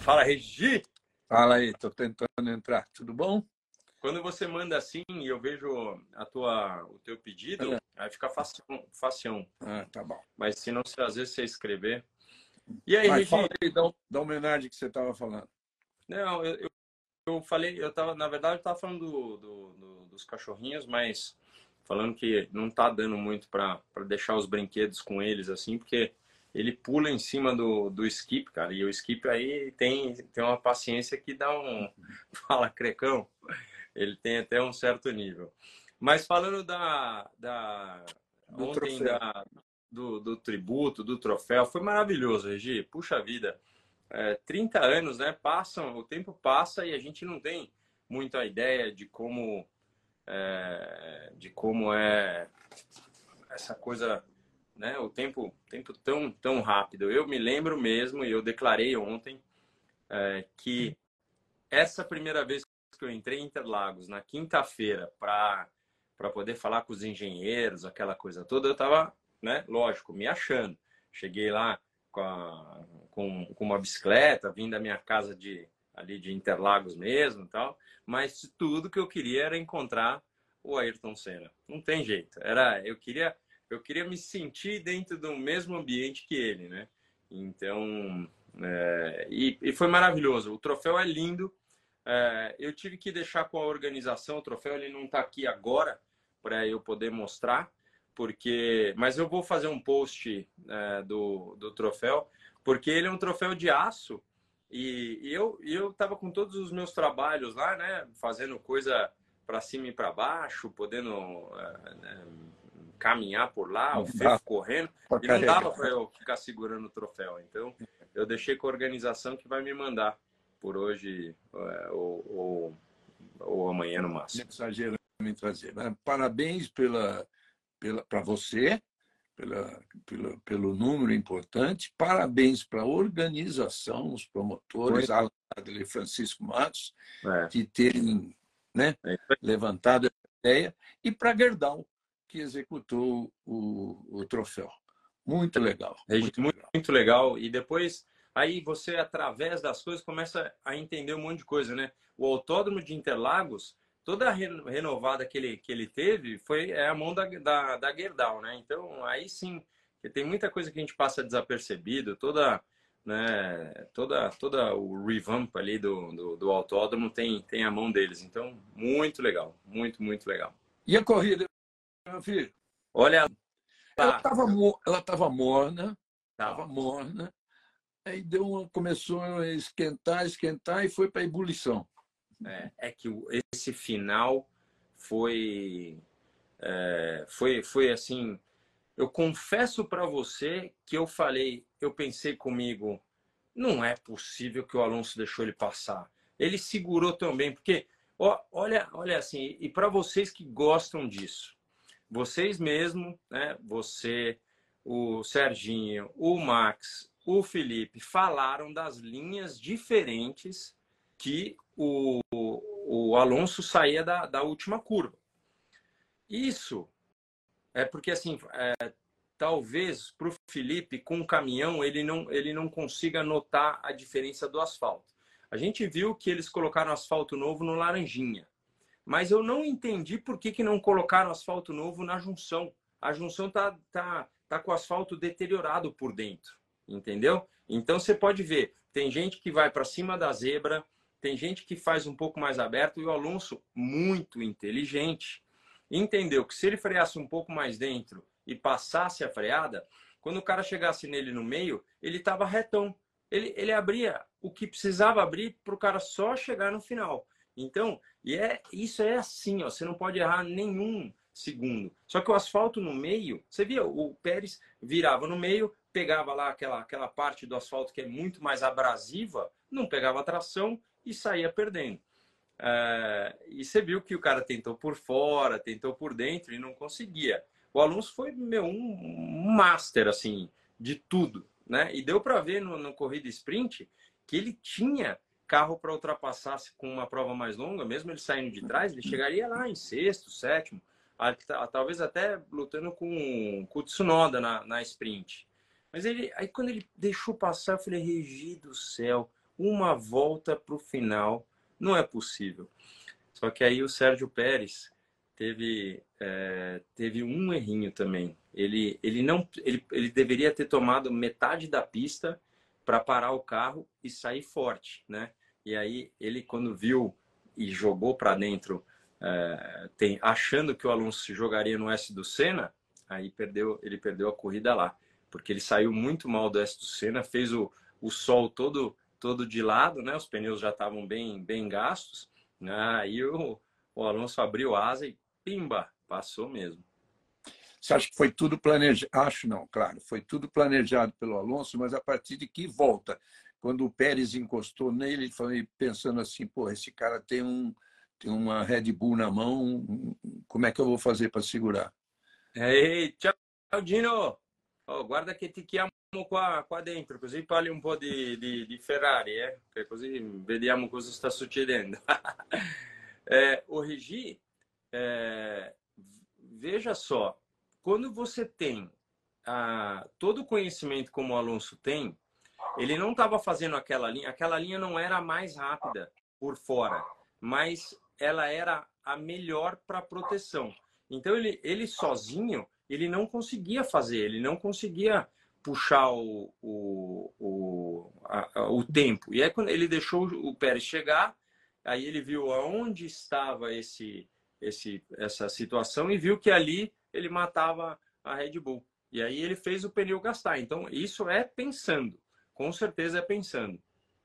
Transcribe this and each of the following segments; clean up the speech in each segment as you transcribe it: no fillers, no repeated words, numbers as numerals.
Fala, Regi! Fala aí, tô tentando entrar. Tudo bom? Quando você manda assim e eu vejo o teu pedido, É. aí fica facião, facião. Tá bom. Mas se não, às vezes você escrever. E aí, Mas fala Regi? aí da homenagem que você estava falando. Não, eu falei, na verdade, eu tava falando dos cachorrinhos, mas falando que não tá dando muito para deixar os brinquedos com eles assim, porque ele pula em cima do Skip, cara, e o Skip aí tem uma paciência que dá um. Fala, crecão. Ele tem até um certo nível. Mas falando Do ontem troféu. do tributo, do troféu, foi maravilhoso, Regi. Puxa vida, 30 anos, né? Passam, o tempo passa e a gente não tem muita ideia de como é essa coisa, né? O tempo tão rápido. Eu me lembro mesmo, e eu declarei ontem, que essa primeira vez que eu entrei em Interlagos, na quinta-feira, para poder falar com os engenheiros, aquela coisa toda, eu estava, né, lógico, me achando. Cheguei lá com uma bicicleta, vim da minha casa ali de Interlagos mesmo e tal, mas tudo que eu queria era encontrar o Ayrton Senna. Não tem jeito. Eu queria me sentir dentro do mesmo ambiente que ele, né? Então, e foi maravilhoso. O troféu é lindo. Eu tive que deixar com a organização o troféu, ele não está aqui agora para eu poder mostrar, mas eu vou fazer um post do troféu, porque ele é um troféu de aço e eu estava com todos os meus trabalhos lá, né, fazendo coisa para cima e para baixo, podendo caminhar por lá, Não o dá Fefo correndo, para e não dava carregar. para eu ficar segurando o troféu. Então, eu deixei com a organização que vai me mandar por hoje ou amanhã no máximo. Exagerando em trazer. Mas parabéns para você, pelo número importante. Parabéns para a organização, os Foi. promotores, Alan Adler e Francisco Matos, É, de terem, né, é isso aí. levantado essa ideia, e para Gerdau, que executou o troféu. Muito legal, Regi, muito muito, legal. muito legal. E depois, aí você, através das coisas, começa a entender um monte de coisa, né? O Autódromo de Interlagos, toda a renovada que ele teve, é a mão da Gerdau, né? Então, aí sim, que tem muita coisa que a gente passa desapercebido, toda o revamp ali do autódromo tem a mão deles. Então, muito legal, muito, muito legal. E a corrida, meu filho? Olha lá, Ela estava tá. morna, aí começou a esquentar e foi para a ebulição. É que esse final foi, foi assim. Eu confesso para você que eu pensei comigo, não é possível que o Alonso deixou ele passar. Ele segurou também, porque olha assim, e para vocês que gostam disso, vocês mesmo, né? Você, o Serginho, o Max, o Felipe falaram das linhas diferentes que o Alonso saía da última curva. Isso é porque assim, talvez para o Felipe com o caminhão ele não consiga notar a diferença do asfalto. A gente viu que eles colocaram asfalto novo no Laranjinha. Mas eu não entendi por que não colocaram asfalto novo na junção. A junção tá com o asfalto deteriorado por dentro, entendeu? Então você pode ver, tem gente que vai para cima da zebra, tem gente que faz um pouco mais aberto, e o Alonso, muito inteligente, entendeu que se ele freasse um pouco mais dentro e passasse a freada, quando o cara chegasse nele no meio, ele estava retão. Ele abria o que precisava abrir para o cara só chegar no final. Então, isso é assim, ó, você não pode errar nenhum segundo. Só que o asfalto no meio, você via, o Pérez virava no meio, pegava lá aquela parte do asfalto que é muito mais abrasiva, não pegava tração e saía perdendo. E você viu que o cara tentou por fora, tentou por dentro e não conseguia. O Alonso foi, um master, assim, de tudo, né? E deu para ver no corrida sprint que ele tinha carro para ultrapassar com uma prova mais longa, mesmo ele saindo de trás, ele chegaria lá em sexto, sétimo, talvez até lutando com o Tsunoda na sprint. Mas aí quando ele deixou passar, eu falei, Regi do céu, uma volta para o final. Não é possível. Só que aí o Sérgio Pérez teve um errinho também. Ele deveria ter tomado metade da pista para parar o carro e sair forte, né? E aí ele, quando viu e jogou para dentro, achando que o Alonso jogaria no S do Senna, aí ele perdeu a corrida lá, porque ele saiu muito mal do S do Senna, fez o sol todo de lado, né? Os pneus já estavam bem gastos, né? Aí o Alonso abriu asa e pimba, passou mesmo. Você acha que foi tudo planejado? Acho não, claro. Foi tudo planejado pelo Alonso, mas a partir de que volta? Quando o Pérez encostou nele, ele foi pensando assim, pô, esse cara tem uma Red Bull na mão, como é que eu vou fazer para segurar? Ehi, ciao Gino! Oh, guarda che ti chiamo qua dentro, così parli un po' di Ferrari, che così vediamo cosa sta succedendo. O Regi, veja só, quando você tem todo o conhecimento como o Alonso tem, ele não estava fazendo aquela linha não era a mais rápida por fora, mas ela era a melhor para proteção. Então ele sozinho, ele não conseguia fazer, ele não conseguia puxar o tempo. E aí quando ele deixou o Pérez chegar, aí ele viu aonde estava essa situação e viu que ali ele matava a Red Bull. E aí ele fez o pneu gastar. Então isso é pensando. Com certeza é pensando.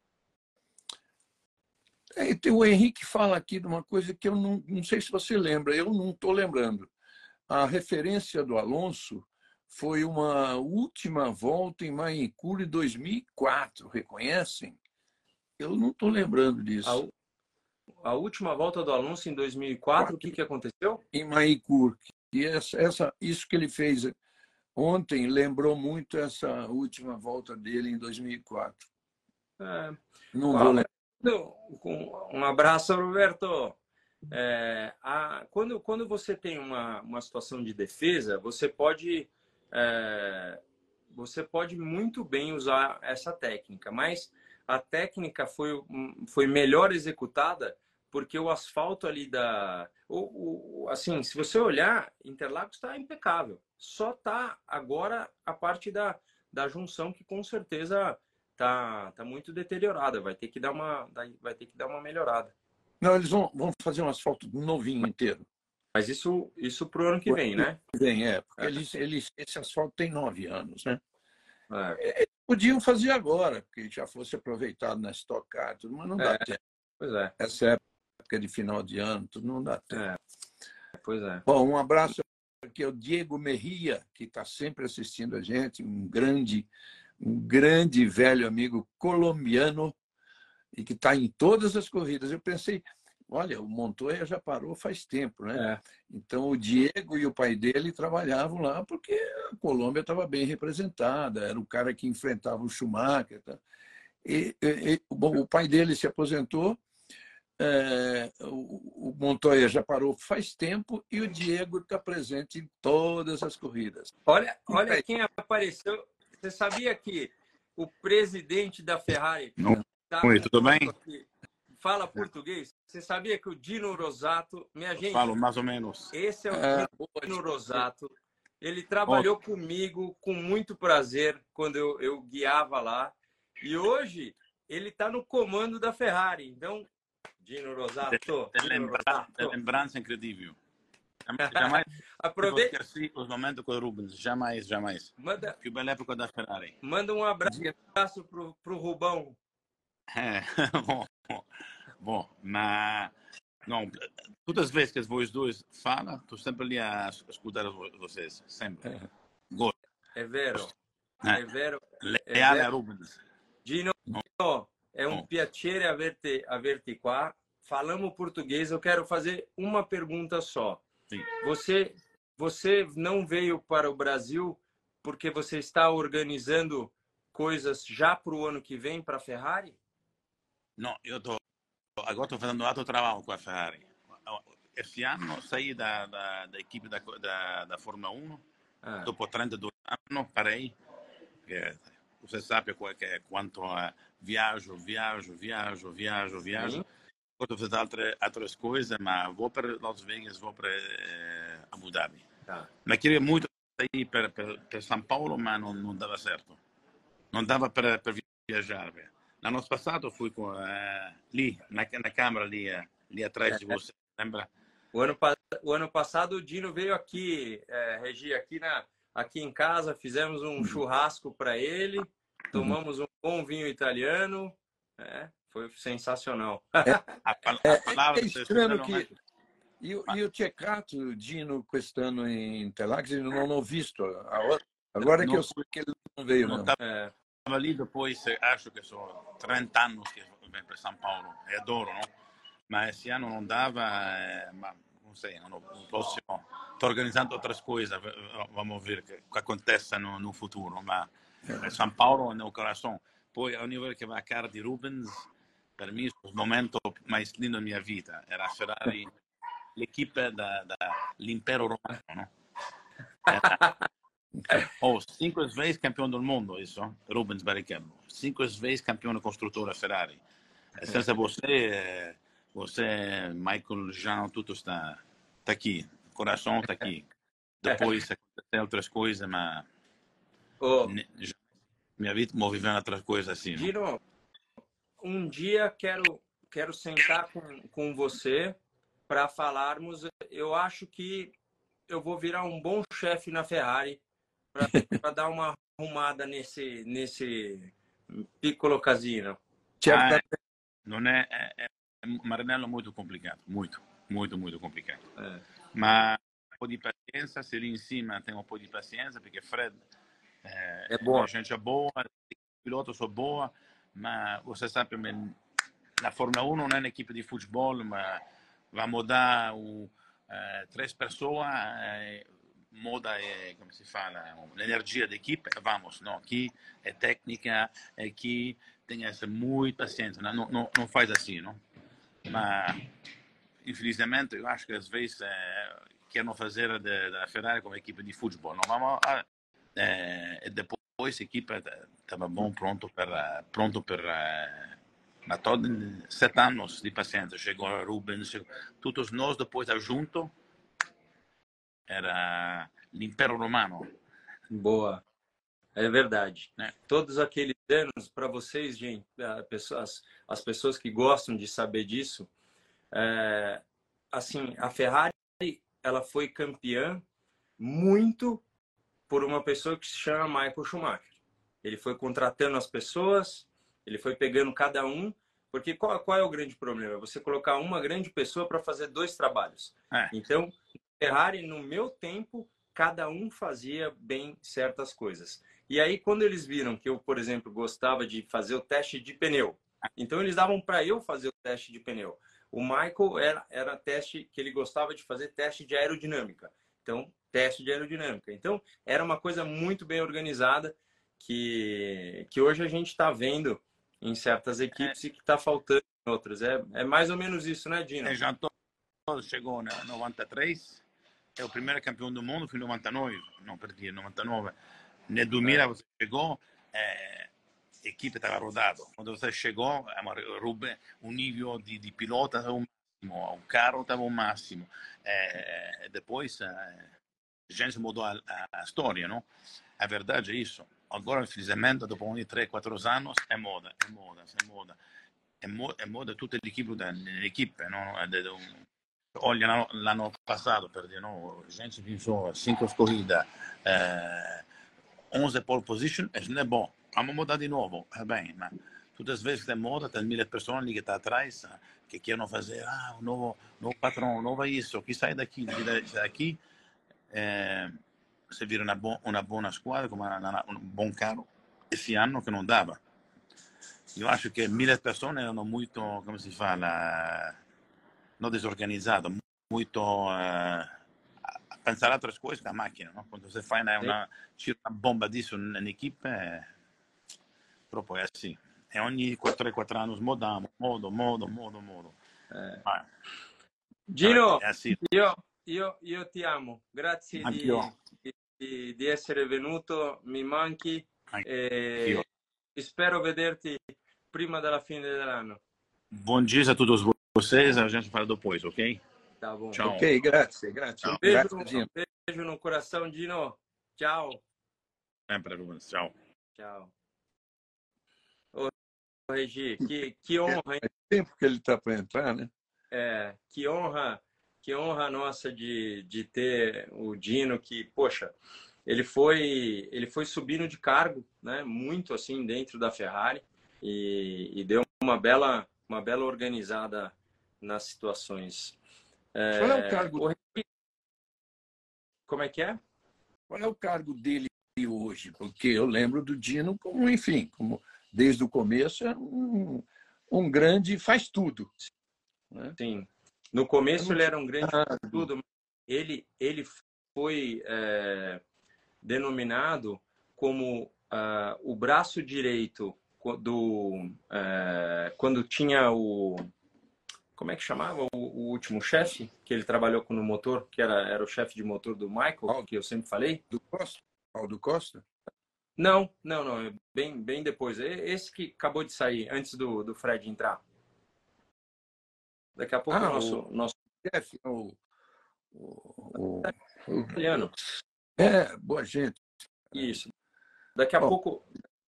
O Henrique fala aqui de uma coisa que eu não sei se você lembra, eu não estou lembrando. A referência do Alonso foi uma última volta em Manicure 2004, reconhecem? Eu não estou lembrando disso. A última volta do Alonso em 2004, o que aconteceu? Em Manicure. E isso que ele fez ontem lembrou muito essa última volta dele em 2004. Não vou lembrar. Um abraço, Roberto. Quando você tem uma situação de defesa, você pode muito bem usar essa técnica, mas a técnica foi melhor executada porque o asfalto ali assim, se você olhar, Interlagos está impecável. Só está agora a parte da junção que com certeza tá muito deteriorada. Vai ter que dar uma melhorada. Não, eles vão fazer um asfalto novinho inteiro. Mas isso pro ano que vem, né? Porque esse asfalto tem 9 anos, né? É. Podiam fazer agora, porque já fosse aproveitado na Stock Car, tudo, mas não dá tempo. Pois é. Essa época de final de ano, tudo não dá tempo. Pois é. Bom, um abraço aqui ao Diego Merria, que está sempre assistindo a gente, um grande velho amigo colombiano e que está em todas as corridas. Eu pensei, olha, o Montoya já parou faz tempo, né? Então o Diego e o pai dele trabalhavam lá porque a Colômbia estava bem representada, era o cara que enfrentava o Schumacher. Tá? Bom, o pai dele se aposentou, o Montoya já parou faz tempo e o Diego está presente em todas as corridas. Olha quem apareceu. Você sabia que o presidente da Ferrari... Oi, tudo bem? Fala português. Você sabia que o Dino Rosato... Minha gente... Falo mais ou menos. Esse é o Dino Rosato. Ele trabalhou comigo com muito prazer quando eu guiava lá. E hoje ele está no comando da Ferrari. Então, Dino Rosato... Lembrança incrível. Jamais aproveita os momentos com o Rubens. Jamais. Que bela época da Ferrari. Manda um abraço pro Rubão. Bom, mas não, todas as vezes que os dois falam, estou sempre ali a escutar vocês, sempre. Gosto. É vero. Leale a Rubens. Gino, é um piacere averti qua. Falamos português, eu quero fazer uma pergunta só. Sim. Você não veio para o Brasil porque você está organizando coisas já para o ano que vem para a Ferrari? Não, agora estou fazendo outro trabalho com a Ferrari. Este ano saí da equipe da Fórmula 1, depois 32 anos, parei. Você sabe quanto viaggio. Sim. Posso fazer outras coisas, mas vou para Las Vegas, vou para Abu Dhabi. Tá. Mas queria muito ir para São Paulo, mas não dava certo. Não dava para viajar. L'anno passato fui lì, na câmara, ali atrás de você, lembra? O ano passado o Dino veio aqui, Regi, aqui em casa, fizemos um churrasco para ele, tomamos um bom vinho italiano, foi sensacional. A palavra É estranho que io cercato Dino quest'anno in Interlagos e non ho visto. Agora que eu sei que ele não veio, não não. estava ali depois, acho que são 30 anos que vem para São Paulo, e adoro, não? Mas esse ano não dava, mas não sei, no próximo estou organizando outras coisas, vamos ver o que acontece no futuro, mas São Paulo é no coração. Poi a nível que vai a cara de Rubens, para mim, o momento mais lindo da minha vida era a Ferrari, l'equipe dell'impero romano, no? Era, 5 vezes campeão do mundo, isso, Rubens Barrichello. 5 vezes campeão de construtora Ferrari. Senza você, Michael, Jean, tudo está aqui. O coração está aqui. Depois acontecem outras coisas, mas minha vida vou vivendo outras coisas assim. Dino, um dia quero sentar com você para falarmos. Eu acho que eu vou virar um bom chefe na Ferrari para dar uma arrumada nesse piccolo casino. Non è Maranello molto complicato, molto complicato. Ma un po' di pazienza, se lì insieme tem un po' di pazienza, perché Fred é bom. Gente boa, i piloti sono boa, ma você sabe, la Formula 1 non è un'equipe di football, ma va mudar 3 persone, moda come si fa l'energia d'equipe, vamos, no? Chi è tecnica e chi tem que ser muito paciente, não faz assim, não? Mas, infelizmente, eu acho que às vezes querem fazer da Ferrari como equipe de futebol. Não vamos, depois a equipe estava pronto para mas todos 7 anos de paciência. Chegou a Rubens, todos nós depois junto era l'impero romano. Boa. É verdade. Todos aqueles anos, para vocês, gente, as pessoas que gostam de saber disso, assim, a Ferrari ela foi campeã muito por uma pessoa que se chama Michael Schumacher. Ele foi contratando as pessoas, ele foi pegando cada um, porque qual é o grande problema? Você colocar uma grande pessoa para fazer 2 trabalhos. Então, Ferrari, no meu tempo, cada um fazia bem certas coisas. E aí, quando eles viram que eu, por exemplo, gostava de fazer o teste de pneu, então eles davam para eu fazer o teste de pneu. O Michael era teste que ele gostava de fazer, teste de aerodinâmica. Então, teste de aerodinâmica. Então, era uma coisa muito bem organizada que hoje a gente está vendo em certas equipes e que está faltando em outras. É mais ou menos isso, né, Dino? Jean Todt chegou em 93, é o primeiro campeão do mundo, foi em 99, não, perdi, 99. Nel 2000 você chegou, a equipe estava rodada. Quando você chegou, o nível de pilota estava o máximo, o carro estava o máximo. Depois, a gente mudou a história, não? A verdade é isso. Agora, infelizmente, dopo 3, 4 anos, è moda. È moda tutta l'equipe, no? Olha l'anno passato, per dire, no? A gente vinto 5 corridas, 11 pole position, e non è bom. Vamos mudar de novo, bem, mas todas as vezes que é moda, tem 1000 pessoas ali que estão atrás, que querem fazer, um novo patrão, novo isso, que sai daqui, se vira uma boa squadra, com um bom carro, esse ano que não dava. Eu acho que 1000 pessoas erano muito, come si fa, não desorganizado, muito a pensare a altre cose che a macchina, no? Quando você faz una bomba disso nell'equipe, proprio è assim. E ogni 3-4 anni modo. Gino, io ti amo, grazie di essere venuto, mi manchi e spero vederti prima della fine dell'anno. Bom dia a todos vocês, a gente fala depois, ok? Tá bom. Tchau. Ok, grazie, grazie. Ciao. Beijo no coração, Dino. Tchau. Sempre, Rubens. Tchau. Tchau. Ô, Regi, que honra, hein? É tempo que ele está para entrar, né? Que honra nossa de ter o Dino, que, poxa, ele foi subindo de cargo, né? Muito assim dentro da Ferrari e deu uma bela organizada nas situações. Qual é o cargo? Como é que é? Qual é o cargo dele hoje? Porque eu lembro do Dino como, enfim, como desde o começo é um grande faz tudo. Né? Sim. No começo ele era um grande faz tudo. Ele foi denominado como o braço direito quando tinha o... Como é que chamava o último chefe que ele trabalhou com no motor, que era o chefe de motor do Michael, que eu sempre falei? Do Costa? Aldo Costa? Não, bem depois. Esse que acabou de sair, antes do Fred entrar. Daqui a pouco o nosso chefe, italiano. Boa gente. Isso. Daqui a pouco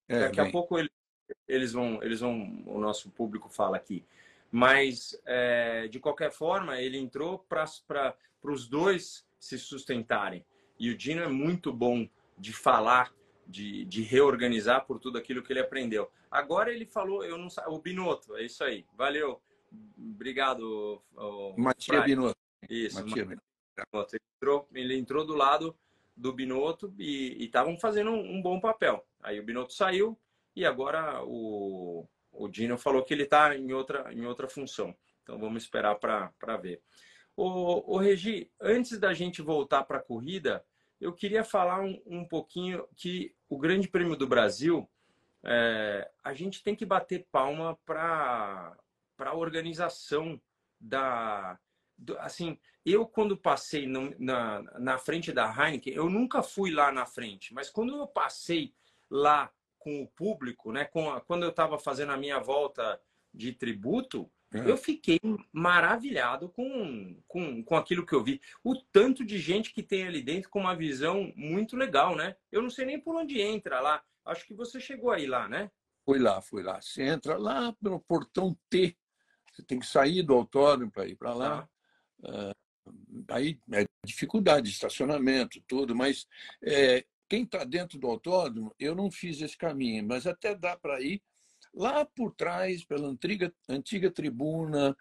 eles vão, o nosso público fala aqui. Mas, de qualquer forma, ele entrou para os dois se sustentarem. E o Dino é muito bom de falar, de reorganizar por tudo aquilo que ele aprendeu. Agora ele falou, eu não o Binotto, é isso aí. Valeu. Obrigado, Mattia Binotto. Isso, Mattia Binotto. Ele entrou do lado do Binotto e estavam fazendo um bom papel. Aí o Binotto saiu e agora o Dino falou que ele está em outra função. Então vamos esperar para ver. O Regi, antes da gente voltar para a corrida, eu queria falar um pouquinho que o Grande Prêmio do Brasil, a gente tem que bater palma para a organização assim, eu quando passei na frente da Heineken, eu nunca fui lá na frente, mas quando eu passei lá com o público, né, quando eu estava fazendo a minha volta de tributo, eu fiquei maravilhado com aquilo que eu vi. O tanto de gente que tem ali dentro com uma visão muito legal, né? Eu não sei nem por onde entra lá. Acho que você chegou aí lá, né? Fui lá. Você entra lá pelo portão T. Você tem que sair do autódromo para ir para lá. Aí é dificuldade de estacionamento, tudo, mas quem está dentro do autódromo, eu não fiz esse caminho, mas até dá para ir lá por trás, pela antiga tribuna,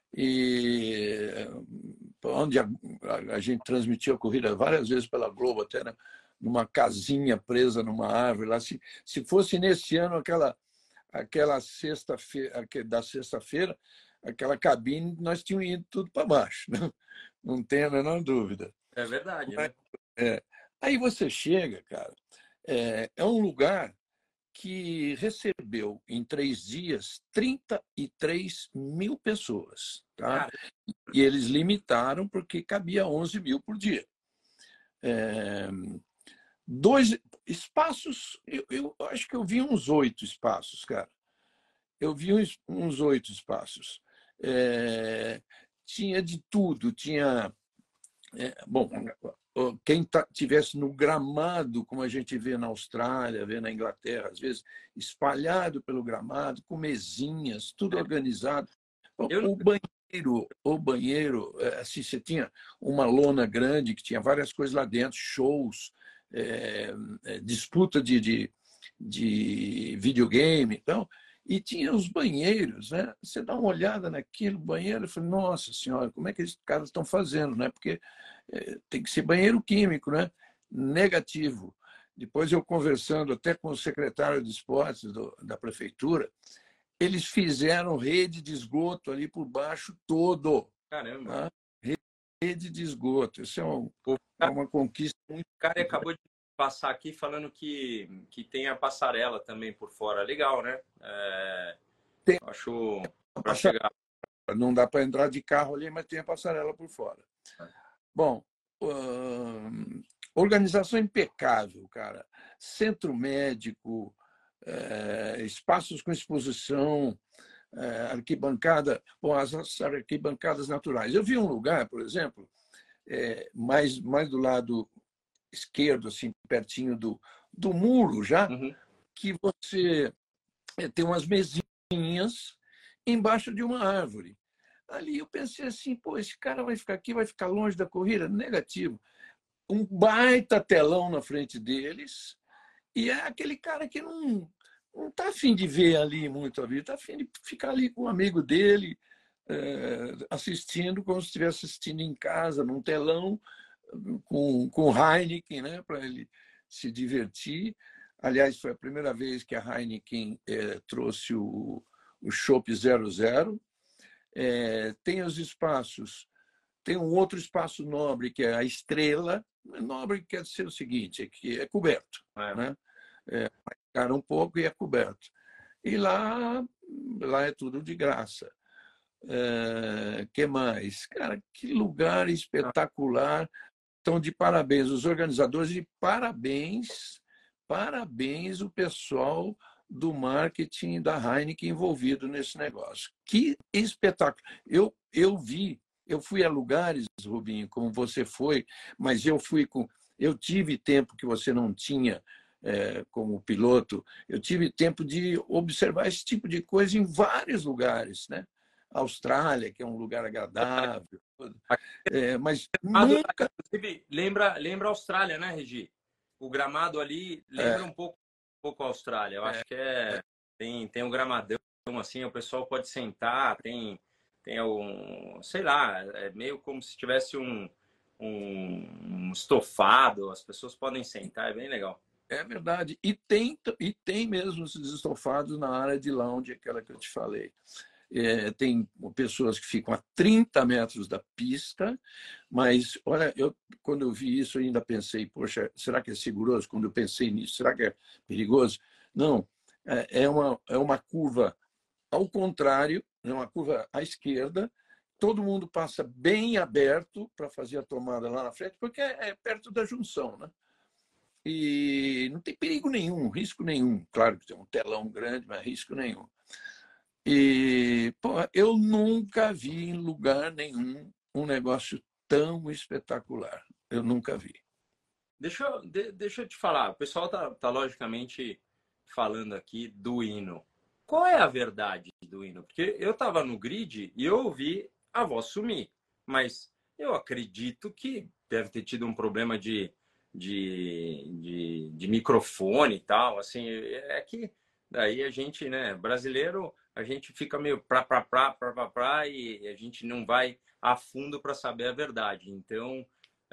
e onde a gente transmitia a corrida várias vezes pela Globo, até numa casinha presa numa árvore. Lá, se fosse nesse ano aquela sexta-feira, da sexta-feira, aquela cabine, nós tínhamos ido tudo para baixo. Não tem a menor dúvida. É verdade, né? Aí você chega, cara, é um lugar que recebeu, em 3 dias, 33 mil pessoas. Tá? E eles limitaram porque cabia 11 mil por dia. 2 espaços, eu acho que eu vi uns 8 espaços, cara. Eu vi uns 8 espaços. Tinha de tudo, tinha... bom, quem tivesse no gramado, como a gente vê na Austrália, vê na Inglaterra, às vezes, espalhado pelo gramado, com mesinhas, tudo organizado. O banheiro, assim, você tinha uma lona grande que tinha várias coisas lá dentro, shows, disputa de videogame, então, e tinha os banheiros, né? Você dá uma olhada naquele banheiro e fala, nossa senhora, como é que esses caras estão fazendo, né? Porque tem que ser banheiro químico, né? Negativo. Depois eu conversando até com o secretário de esportes da prefeitura, eles fizeram rede de esgoto ali por baixo todo. Caramba! Tá? Rede de esgoto. Isso é uma conquista muito... O cara acabou de passar aqui falando que tem a passarela também por fora. Legal, né? Acho para chegar. Não dá para entrar de carro ali, mas tem a passarela por fora. Bom, organização impecável, cara. Centro médico, espaços com exposição, arquibancada, bom, as arquibancadas naturais. Eu vi um lugar, por exemplo, mais do lado esquerdo, assim, pertinho do muro já, Uhum. que você tem umas mesinhas embaixo de uma árvore. Ali eu pensei assim, pô, esse cara vai ficar aqui, vai ficar longe da corrida? Negativo. Um baita telão na frente deles, e é aquele cara que não está afim de ver ali muito a vida, está afim de ficar ali com um amigo dele, assistindo como se estivesse assistindo em casa, num telão, com Heineken, né, para ele se divertir. Aliás, foi a primeira vez que a Heineken trouxe o Chopp 00. Tem os espaços, tem um outro espaço nobre, que é a Estrela. Nobre quer dizer o seguinte, é que é coberto, né? Mais caro um pouco e é coberto. E lá é tudo de graça. Que mais? Cara, que lugar espetacular. Estão de parabéns os organizadores e parabéns o pessoal do marketing da Heineken envolvido nesse negócio. Que espetáculo! Eu fui a lugares, Rubinho, como você foi, mas eu tive tempo que você não tinha como piloto. Eu tive tempo de observar esse tipo de coisa em vários lugares, né? Austrália, que é um lugar agradável, mas nunca. Lembra a Austrália, né, Regi? O gramado ali lembra um pouco a Austrália. Eu acho que tem um gramadão assim, o pessoal pode sentar, tem sei lá, é meio como se tivesse um estofado, as pessoas podem sentar, é bem legal. É verdade. E tem mesmo esses estofados na área de lounge, aquela que eu te falei. Tem pessoas que ficam a 30 metros da pista, mas, olha, quando eu vi isso, eu ainda pensei, poxa, será que é seguroso? Quando eu pensei nisso, será que é perigoso? Não, é uma curva ao contrário, é uma curva à esquerda, todo mundo passa bem aberto para fazer a tomada lá na frente, porque é perto da junção, né? E não tem perigo nenhum, risco nenhum. Claro que tem um telão grande, mas risco nenhum. E pô, eu nunca vi em lugar nenhum um negócio tão espetacular. Eu nunca vi. Deixa eu te falar, o pessoal tá logicamente falando aqui do hino. Qual é a verdade do hino? Porque eu estava no grid e eu ouvi a voz sumir, mas eu acredito que deve ter tido um problema de microfone e tal. Assim, é que daí a gente, né, brasileiro, a gente fica meio pra, e a gente não vai a fundo para saber a verdade. Então,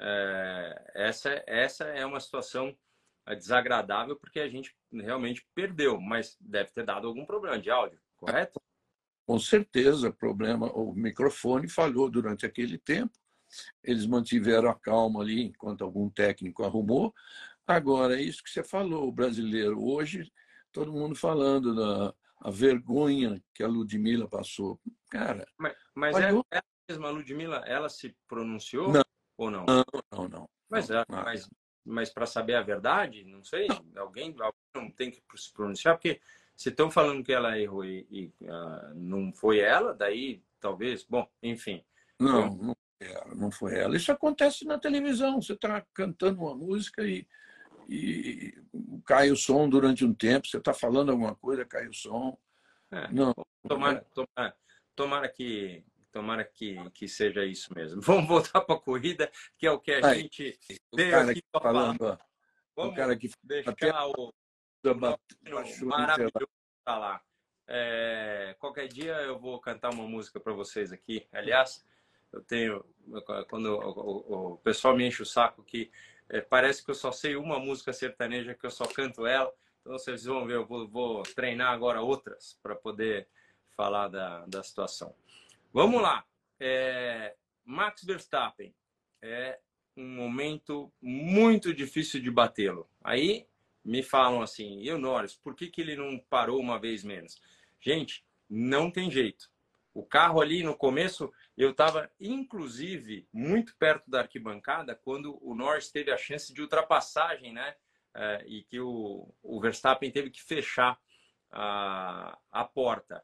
essa é uma situação desagradável porque a gente realmente perdeu, mas deve ter dado algum problema de áudio, correto? Com certeza, o microfone falhou durante aquele tempo. Eles mantiveram a calma ali enquanto algum técnico arrumou. Agora, é isso que você falou, o brasileiro. Hoje, todo mundo falando da a vergonha que a Ludmilla passou. Cara, mas falhou. é a mesma Ludmilla, ela se pronunciou Não, ou não? não. Mas para saber a verdade, não sei, alguém não tem que se pronunciar, porque se estão falando que ela errou não foi ela, daí talvez, bom, enfim. Não foi ela. Isso acontece na televisão. Você está cantando uma música e cai o som durante um tempo. Você está falando alguma coisa, cai o som. Não. Tomara que seja isso mesmo. Vamos voltar para a corrida, que é o que a gente veio aqui para falar. Vamos deixar o maravilhoso para lá. Qualquer dia eu vou cantar uma música para vocês aqui. Aliás, eu tenho, quando o pessoal me enche o saco que parece que eu só sei uma música sertaneja, que eu só canto ela. Então vocês vão ver, eu vou treinar agora outras para poder falar da situação. Vamos lá. Max Verstappen é um momento muito difícil de batê-lo. Aí me falam assim, e o Norris, por que ele não parou uma vez menos? Gente, não tem jeito. O carro ali no começo, eu estava inclusive muito perto da arquibancada quando o Norris teve a chance de ultrapassagem, né? e que o Verstappen teve que fechar a porta.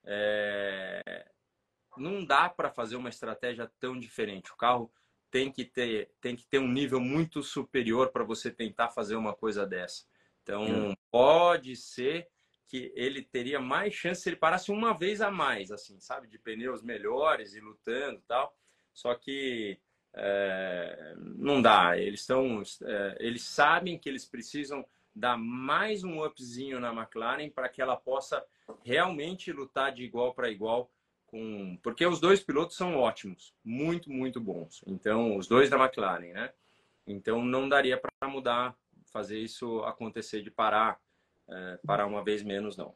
Não dá para fazer uma estratégia tão diferente. O carro tem que ter um nível muito superior para você tentar fazer uma coisa dessa. Então, pode ser que ele teria mais chance se ele parasse uma vez a mais, assim, sabe? De pneus melhores e lutando e tal. Só que não dá. Eles sabem que eles precisam dar mais um upzinho na McLaren para que ela possa realmente lutar de igual para igual porque os dois pilotos são ótimos, muito, muito bons. Então, os dois da McLaren, né? Então, não daria para mudar, fazer isso acontecer de parar uma vez menos, não.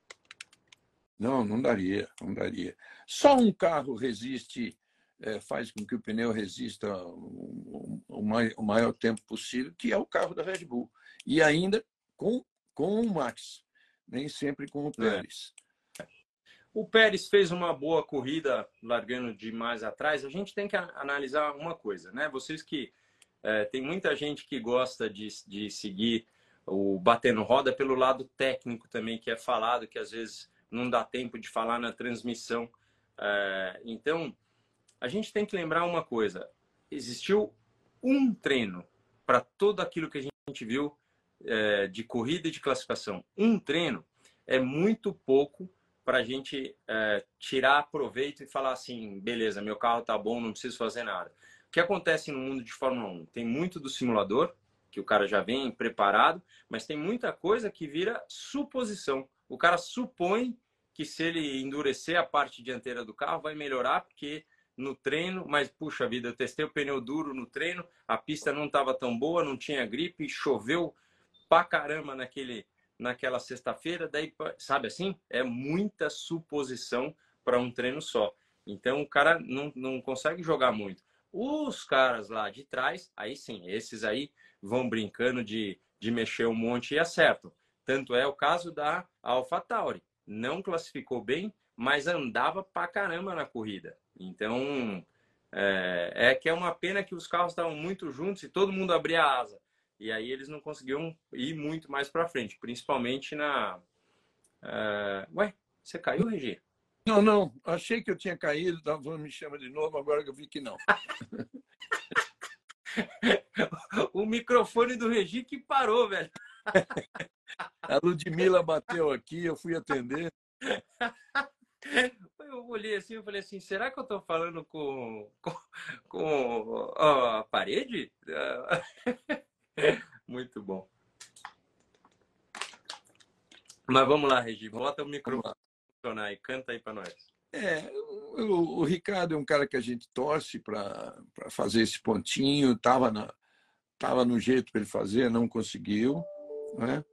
Não daria, não daria. Só um carro resiste, faz com que o pneu resista o maior tempo possível, que é o carro da Red Bull. E ainda com o Max, nem sempre com o Pérez. O Pérez fez uma boa corrida, largando de mais atrás. A gente tem que analisar uma coisa, né? Vocês que... tem muita gente que gosta de seguir o batendo roda pelo lado técnico também, que é falado, que às vezes não dá tempo de falar na transmissão. Então, a gente tem que lembrar uma coisa. Existiu um treino para tudo aquilo que a gente viu de corrida e de classificação. Um treino é muito pouco para a gente tirar proveito e falar assim, beleza, meu carro tá bom, não preciso fazer nada. O que acontece no mundo de Fórmula 1? Tem muito do simulador, que o cara já vem preparado, mas tem muita coisa que vira suposição. O cara supõe que se ele endurecer a parte dianteira do carro, vai melhorar, porque no treino, mas puxa vida, eu testei o pneu duro no treino, a pista não estava tão boa, não tinha gripe, choveu pra caramba naquela sexta-feira, daí, sabe assim? É muita suposição para um treino só. Então, o cara não consegue jogar muito. Os caras lá de trás, aí sim, esses aí vão brincando de mexer um monte e acertam. Tanto é o caso da AlphaTauri. Não classificou bem, mas andava pra caramba na corrida. Então, que é uma pena que os carros estavam muito juntos e todo mundo abria a asa. E aí eles não conseguiam ir muito mais para frente, principalmente na... Ué, você caiu, Regi? Não, achei que eu tinha caído, me chama de novo, agora que eu vi que não. O microfone do Regi que parou, velho. A Ludmilla bateu aqui, eu fui atender. Eu olhei assim e falei assim, será que eu estou falando com a parede? Muito bom. Mas vamos lá, Regi, bota o microfone funcionar e canta aí para nós. O Ricardo é um cara que a gente torce para fazer esse pontinho, tava no jeito para ele fazer, não conseguiu, né?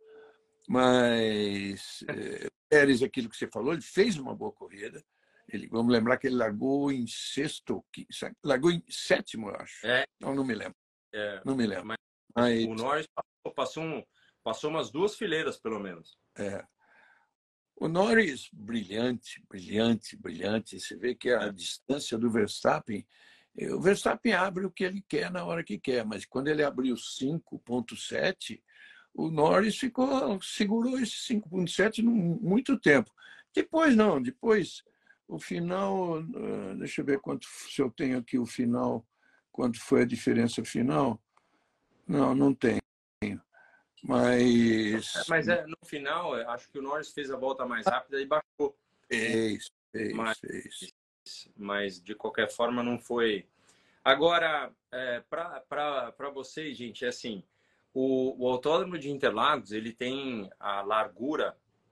Mas Pérez, aquilo que você falou, ele fez uma boa corrida. Vamos lembrar que ele largou em sexto, largou em sétimo, eu acho. Não me lembro. Não me lembro. Mas o Norris passou umas 2 fileiras, pelo menos. O Norris, brilhante. Você vê que a distância do Verstappen... O Verstappen abre o que ele quer na hora que quer, mas quando ele abriu 5.7, o Norris segurou esse 5.7 muito tempo. Depois o final... Deixa eu ver se eu tenho aqui o final, quanto foi a diferença final. Não tenho. Mas no final, acho que o Norris fez a volta mais rápida e baixou. Fez. Mas, de qualquer forma, não foi... Agora, para vocês, gente, é assim, o Autódromo de Interlagos, ele tem a largura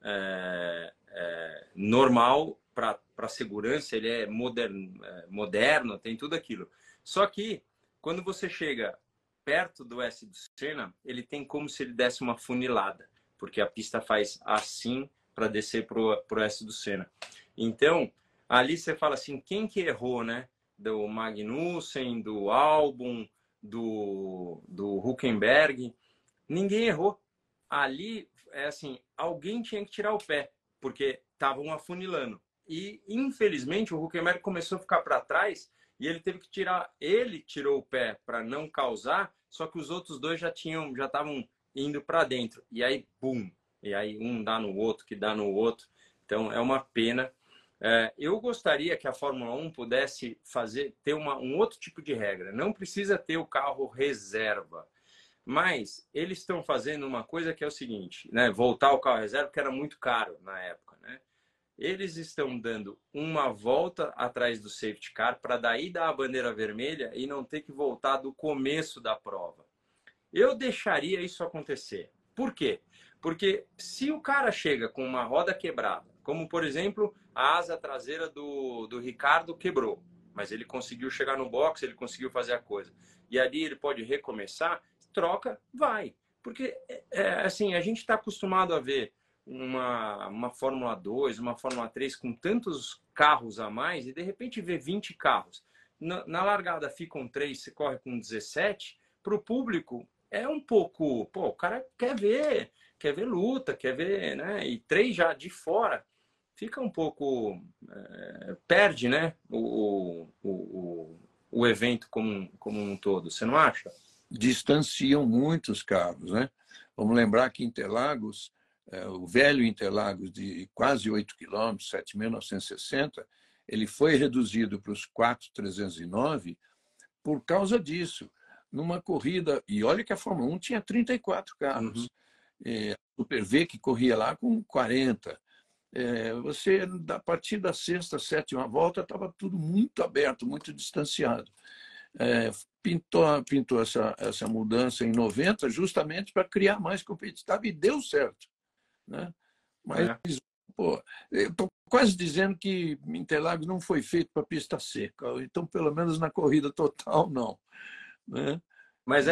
normal para segurança, ele é moderno, tem tudo aquilo. Só que, quando você chega perto do S do Senna, ele tem como se ele desse uma funilada, porque a pista faz assim para descer pro S do Senna. Então, ali você fala assim, quem que errou, né? Do Magnussen, do Albon, do Hülkenberg, ninguém errou. Ali, assim, alguém tinha que tirar o pé, porque estavam afunilando. E, infelizmente, o Hülkenberg começou a ficar para trás e ele teve que tirar. Ele tirou o pé para não causar, só que os outros dois já estavam indo para dentro. E aí, bum! E aí um dá no outro, que dá no outro. Então, é uma pena. Eu gostaria que a Fórmula 1 pudesse ter um outro tipo de regra. Não precisa ter o carro reserva. Mas eles estão fazendo uma coisa que é o seguinte, né? Voltar ao carro reserva, que era muito caro na época, né? Eles estão dando uma volta atrás do safety car para daí dar a bandeira vermelha e não ter que voltar do começo da prova. Eu deixaria isso acontecer. Por quê? Porque se o cara chega com uma roda quebrada, como por exemplo a asa traseira do Ricardo quebrou, mas ele conseguiu chegar no box, ele conseguiu fazer a coisa, e ali ele pode recomeçar, troca, vai. Porque assim, a gente está acostumado a ver uma Fórmula 2, uma Fórmula 3 com tantos carros a mais e de repente vê 20 carros. Na largada ficam 3, você corre com 17. Para o público é um pouco... Pô, o cara quer ver luta, quer ver, né? E 3 já de fora fica um pouco... perde, né? O evento como um todo. Você não acha? Distanciam muitos carros, né? Vamos lembrar que Interlagos, o velho Interlagos de quase 8 quilômetros, 7.960, ele foi reduzido para os 4.309 por causa disso. Numa corrida, e olha que a Fórmula 1 tinha 34 carros. O Super V que corria lá com 40. Você, a partir da sexta, sétima volta, estava tudo muito aberto, muito distanciado. Pintou essa mudança em 90 justamente para criar mais competitividade e deu certo, né? Mas pô, eu estou quase dizendo que Interlagos não foi feito para pista seca, então pelo menos na corrida total não, né? Mas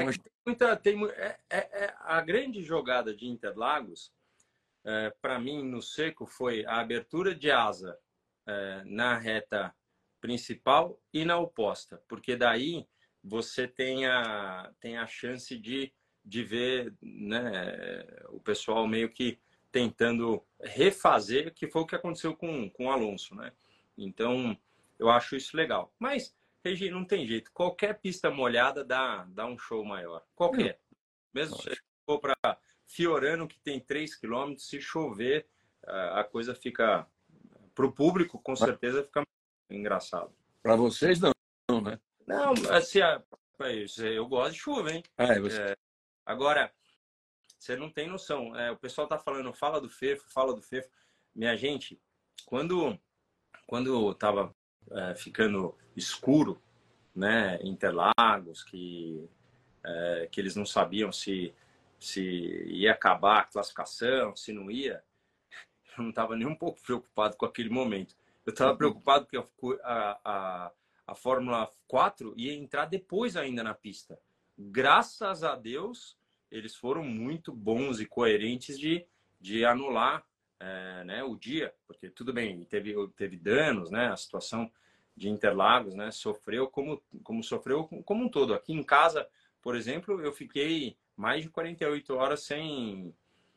a grande jogada de Interlagos, para mim no seco, foi a abertura de asa na reta principal e na oposta, porque daí você tem a chance de ver, né, o pessoal meio que tentando refazer, que foi o que aconteceu com o Alonso, né? Então, eu acho isso legal. Mas, Regi, não tem jeito. Qualquer pista molhada dá um show maior. Qualquer. Mesmo se for para Fiorano, que tem 3 quilômetros, se chover, a coisa fica... Para o público, com certeza, fica engraçado. Para vocês, não, né? Não, assim, eu gosto de chuva, hein? Agora, você não tem noção. O pessoal tá falando, fala do Fefo. Minha gente, quando tava ficando escuro, né, Interlagos, que eles não sabiam se ia acabar a classificação, se não ia, eu não estava nem um pouco preocupado com aquele momento. Eu estava preocupado porque a Fórmula 4 ia entrar depois ainda na pista. Graças a Deus, eles foram muito bons e coerentes de anular né, o dia, porque tudo bem, teve danos, né, a situação de Interlagos, né, sofreu como sofreu como um todo. Aqui em casa, por exemplo, eu fiquei mais de 48 horas sem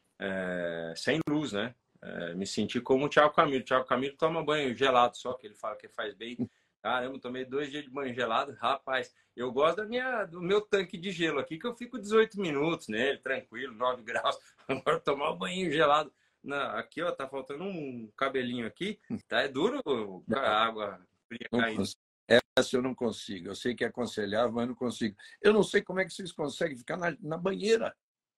luz, né? Me senti como o Thiago Camilo. O Thiago Camilo toma banho gelado só, que ele fala que faz bem. Caramba, tomei 2 dias de banho gelado. Rapaz, eu gosto do meu tanque de gelo aqui, que eu fico 18 minutos nele, tranquilo, 9 graus. Agora tomar um banho gelado. Aqui, ó, tá faltando um cabelinho aqui. Tá, é duro a água fria caindo. Essa eu não consigo. Eu sei que é aconselhável, mas não consigo. Eu não sei como é que vocês conseguem ficar na banheira.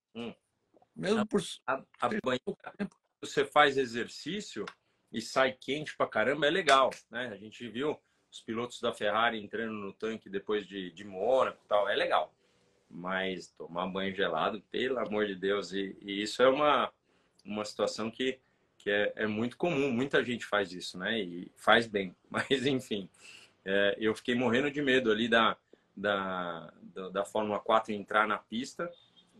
Mesmo por... A banheira, você faz exercício e sai quente pra caramba, é legal, né? A gente viu os pilotos da Ferrari entrando no tanque depois de Mônaco e tal, é legal. Mas tomar banho gelado, pelo amor de Deus, e isso é uma situação que é muito comum, muita gente faz isso, né? E faz bem, mas enfim, eu fiquei morrendo de medo ali da Fórmula 4 entrar na pista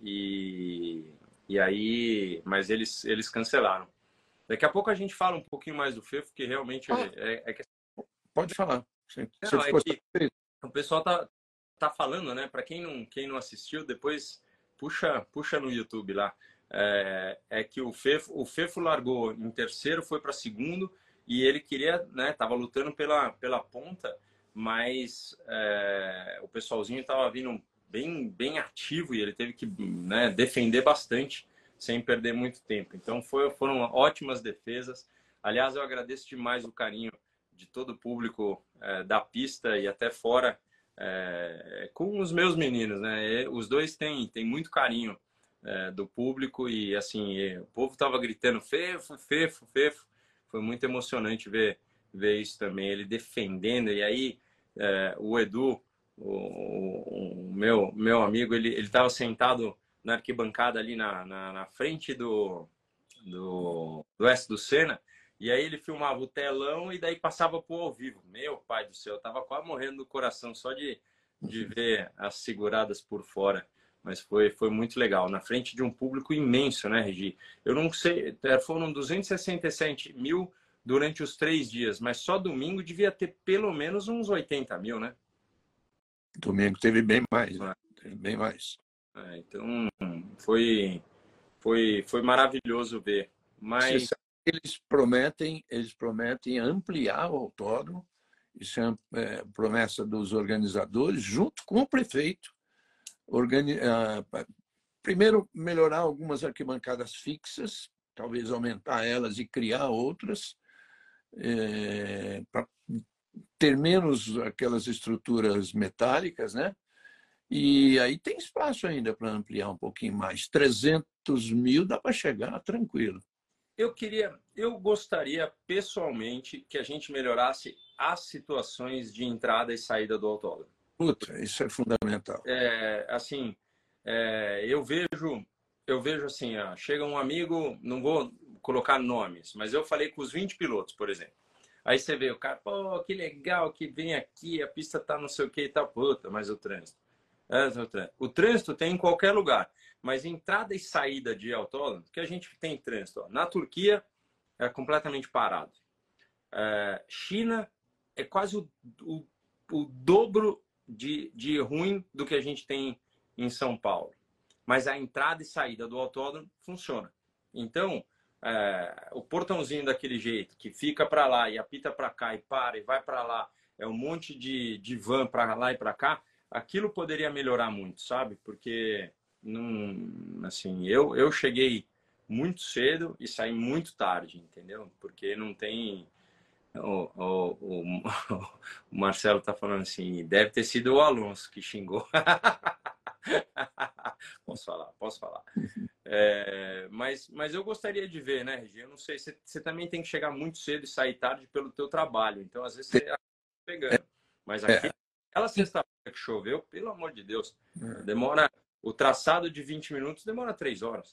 e aí, mas eles cancelaram. Daqui a pouco a gente fala um pouquinho mais do Fefo, que realmente Pode falar. Não, que o pessoal tá falando, né? Para quem não assistiu, depois puxa no YouTube lá. Que o Fefo largou em terceiro, foi para segundo e ele queria, né? Tava lutando pela ponta, mas o pessoalzinho tava vindo bem ativo e ele teve que, né, defender bastante sem perder muito tempo. Então foram ótimas defesas. Aliás, eu agradeço demais o carinho de todo o público da pista e até fora com os meus meninos, né? Os dois têm muito carinho do público e assim o povo estava gritando Fefo, Fefo, Fefo. Foi muito emocionante ver isso também, ele defendendo. E aí o Edu, o meu amigo, ele estava sentado na arquibancada ali na frente do S do Senna, e aí ele filmava o telão e daí passava pro ao vivo. Meu pai do céu, eu tava quase morrendo do coração só de ver as seguradas por fora. Mas foi muito legal, na frente de um público imenso, né, Regi? Eu não sei, foram 267 mil durante os 3 dias, mas só domingo devia ter pelo menos uns 80 mil, né? Domingo teve bem mais, né? Teve bem mais. Então, foi maravilhoso ver. Mas eles prometem ampliar o autódromo. Isso é promessa dos organizadores, junto com o prefeito. Primeiro, melhorar algumas arquibancadas fixas, talvez aumentar elas e criar outras, para ter menos aquelas estruturas metálicas, né? E aí tem espaço ainda para ampliar um pouquinho mais. 300 mil dá para chegar tranquilo. Eu gostaria pessoalmente que a gente melhorasse as situações de entrada e saída do autódromo. Puta, isso é fundamental. Assim, eu vejo assim, chega um amigo, não vou colocar nomes, mas eu falei com os 20 pilotos, por exemplo. Aí você vê o cara, pô, que legal que vem aqui, a pista tá não sei o que e tal, puta, mas o trânsito. O trânsito tem em qualquer lugar, mas entrada e saída de autódromo, que a gente tem trânsito. Na Turquia é completamente parado. China é quase o dobro de ruim do que a gente tem em São Paulo. Mas a entrada e saída do autódromo funciona. Então, o portãozinho daquele jeito, que fica para lá e apita para cá e para e vai para lá, é um monte de van para lá e para cá, aquilo poderia melhorar muito, sabe? Porque assim, eu cheguei muito cedo e saí muito tarde, entendeu? Porque não tem... O Marcelo tá falando assim, deve ter sido o Alonso que xingou. Posso falar. Mas eu gostaria de ver, né, Regi? Eu não sei, você também tem que chegar muito cedo e sair tarde pelo teu trabalho. Então, às vezes, você acaba pegando. Mas aquela sexta-feira que choveu, pelo amor de Deus, demora... O traçado de 20 minutos demora 3 horas.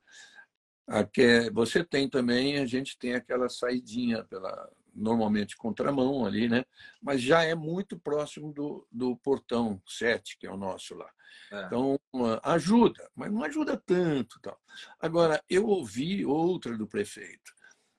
Você tem também, a gente tem aquela saidinha normalmente contramão ali, né? Mas já é muito próximo do portão 7, que é o nosso lá. Então, ajuda, mas não ajuda tanto. Tal. Agora, eu ouvi outra do prefeito.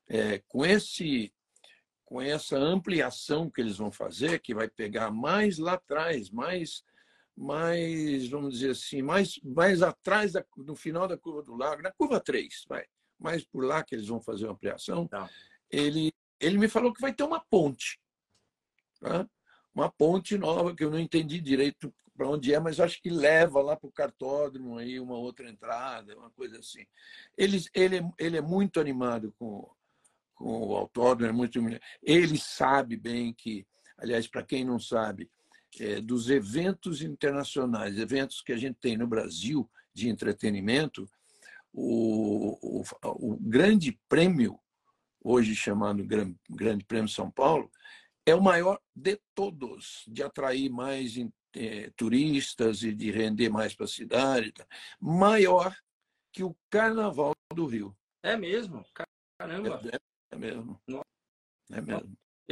Com essa ampliação que eles vão fazer, que vai pegar mais lá atrás, mais vamos dizer assim, mais atrás no final da curva do lago, na curva 3, mais por lá que eles vão fazer uma ampliação. Tá. Ele me falou que vai ter uma ponte. Tá? Uma ponte nova, que eu não entendi direito para onde é, mas acho que leva lá para o cartódromo, aí uma outra entrada, uma coisa assim. Ele é muito animado com o autódromo, ele sabe bem que, aliás, para quem não sabe, dos eventos internacionais, eventos que a gente tem no Brasil de entretenimento, o Grande Prêmio, hoje chamado Grande Prêmio São Paulo, é o maior de todos, de atrair mais turistas e de render mais para a cidade. Maior que o Carnaval do Rio. É mesmo? Caramba! É mesmo. É mesmo.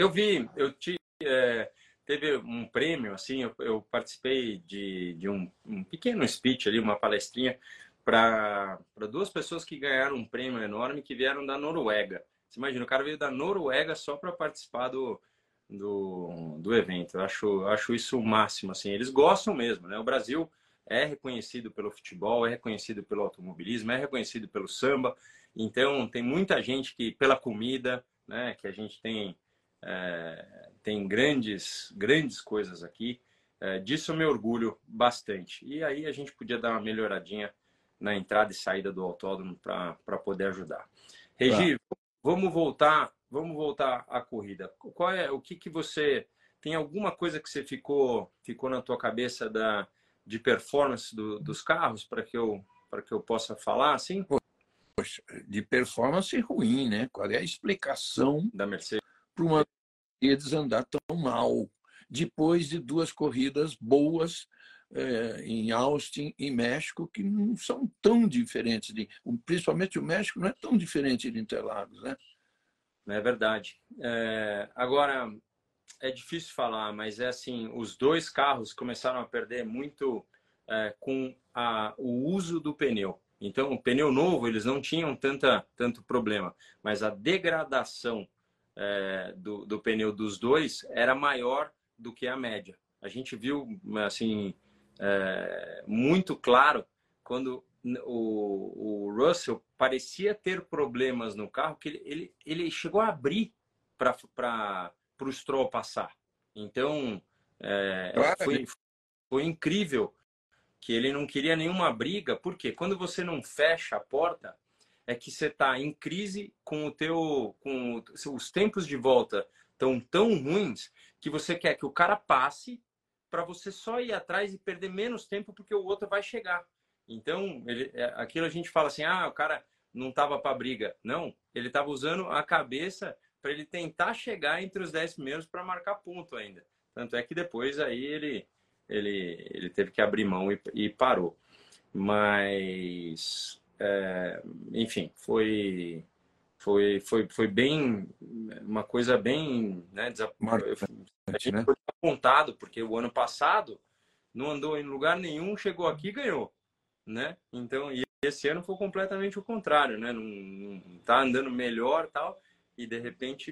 Teve um prêmio, assim, eu participei de um pequeno speech ali, uma palestrinha, para 2 pessoas que ganharam um prêmio enorme que vieram da Noruega. Você imagina, o cara veio da Noruega só para participar do evento. Eu acho isso o máximo, assim. Eles gostam mesmo, né? O Brasil é reconhecido pelo futebol, é reconhecido pelo automobilismo, é reconhecido pelo samba. Então, tem muita gente que, pela comida, né, que a gente tem grandes coisas aqui. Disso eu me orgulho bastante. E aí a gente podia dar uma melhoradinha na entrada e saída do autódromo para poder ajudar. Regi, vamos voltar à corrida. O que você tem alguma coisa que você ficou na tua cabeça de performance dos carros para que eu possa falar assim? Poxa, de performance ruim, né? Qual é a explicação Da Mercedes para uma Mercedes andar tão mal depois de 2 corridas boas em Austin e México, que não são tão diferentes, principalmente o México não é tão diferente de Interlagos, né? É verdade. Agora, é difícil falar, mas é assim, os 2 carros começaram a perder muito com o uso do pneu. Então, o pneu novo, eles não tinham tanto problema, mas a degradação do pneu dos 2 era maior do que a média. A gente viu, assim, muito claro quando o Russell parecia ter problemas no carro, que ele chegou a abrir para o Stroll passar. Então, foi incrível que ele não queria nenhuma briga, porque quando você não fecha a porta, é que você está em crise com os tempos de volta estão tão ruins que você quer que o cara passe para você só ir atrás e perder menos tempo porque o outro vai chegar. Então, aquilo a gente fala assim, o cara não estava para briga. Não, ele estava usando a cabeça para ele tentar chegar entre os 10 primeiros para marcar ponto ainda. Tanto é que depois aí ele teve que abrir mão e parou. Mas, enfim, foi bem uma coisa bem, né, a gente foi apontado, porque o ano passado não andou em lugar nenhum, chegou aqui e ganhou, né? Então, e esse ano foi completamente o contrário, né? Não tá andando melhor, tal, e de repente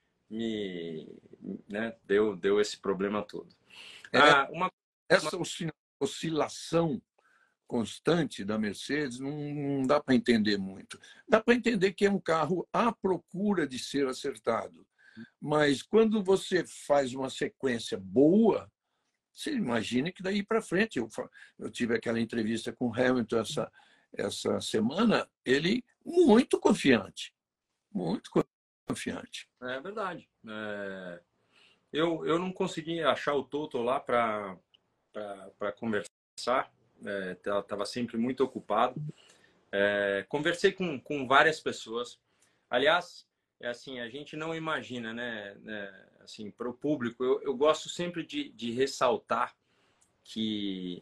né, deu esse problema todo. Essa oscilação constante da Mercedes não dá para entender muito. Dá para entender que é um carro à procura de ser acertado. Mas quando você faz uma sequência boa, você imagina que daí para frente. Eu tive aquela entrevista com o Hamilton essa semana, ele muito confiante. Muito confiante. É verdade. Eu não consegui achar o Toto lá para conversar. Estava sempre muito ocupado. Conversei com várias pessoas. Aliás, assim, a gente não imagina, né? Assim, para o público, eu gosto sempre de ressaltar que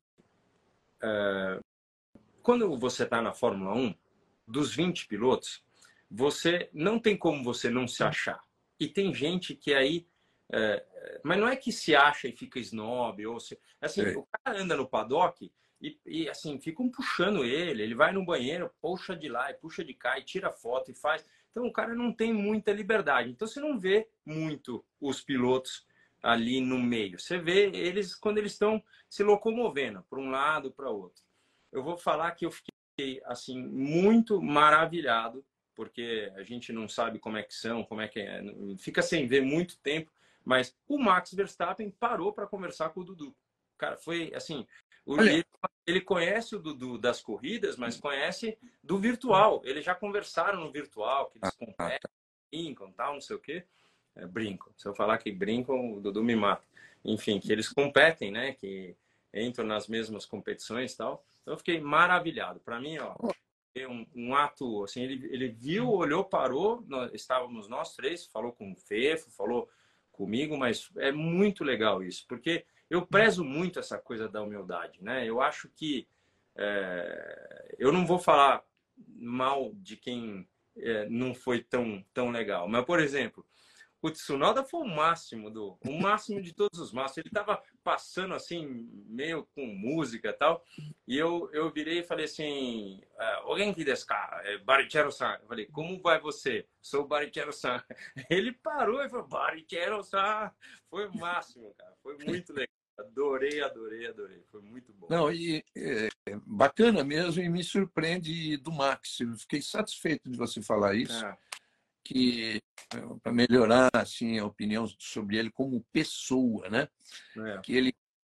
quando você está na Fórmula 1, dos 20 pilotos, você não tem como você não se achar. E tem gente que aí mas não é que se acha e fica snob, assim, o cara anda no paddock e assim, ficam puxando ele vai no banheiro, puxa de lá e puxa de cá e tira foto e faz. Então o cara não tem muita liberdade. Então você não vê muito os pilotos ali no meio. Você vê eles quando eles estão se locomovendo para um lado, para outro. Eu vou falar que eu fiquei assim muito maravilhado, porque a gente não sabe como é que são, como é que é, fica sem ver muito tempo. Mas o Max Verstappen parou para conversar com o Dudu. Cara, foi assim, ele conhece o Dudu das corridas, mas conhece do virtual. Eles já conversaram no virtual, que eles competem, brincam, tal, não sei o quê. Brincam. Se eu falar que brincam, o Dudu me mata. Enfim, que eles competem, né? Que entram nas mesmas competições e tal. Então eu fiquei maravilhado. Para mim, ó, um ato, assim, ele viu, olhou, parou, estávamos nós 3, falou com o Fefo, falou comigo, mas é muito legal isso, porque eu prezo muito essa coisa da humildade, né? Eu acho que eu não vou falar mal de quem não foi tão legal, mas, por exemplo, o Tsunoda foi o máximo de todos os máximos. Ele estava passando assim, meio com música e tal. E eu virei e falei assim: alguém que desca, Barrichello-san. Eu falei: como vai você? Sou o Barrichello-san. Ele parou e falou: Barrichello-san. Foi o máximo, cara. Foi muito legal. Adorei. Foi muito bom. Não, bacana mesmo e me surpreende do Max. Eu fiquei satisfeito de você falar isso. Que para melhorar assim a opinião sobre ele como pessoa, né? Que ele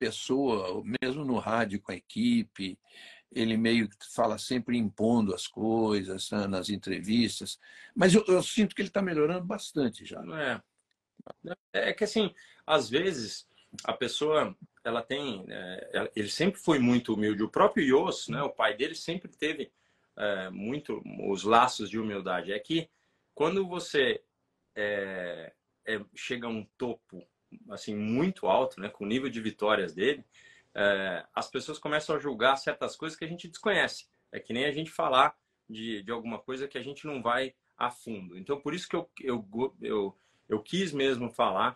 pessoa, mesmo no rádio com a equipe, ele meio que fala sempre impondo as coisas, né, nas entrevistas, mas eu sinto que ele está melhorando bastante já. É. É que assim, às vezes a pessoa ela tem, ele sempre foi muito humilde. O próprio Jos, né, o pai dele sempre teve muito os laços de humildade. É que quando você chega a um topo assim muito alto, né, com o nível de vitórias dele, as pessoas começam a julgar certas coisas que a gente desconhece. É que nem a gente falar de alguma coisa que a gente não vai a fundo. Então, por isso que eu quis mesmo falar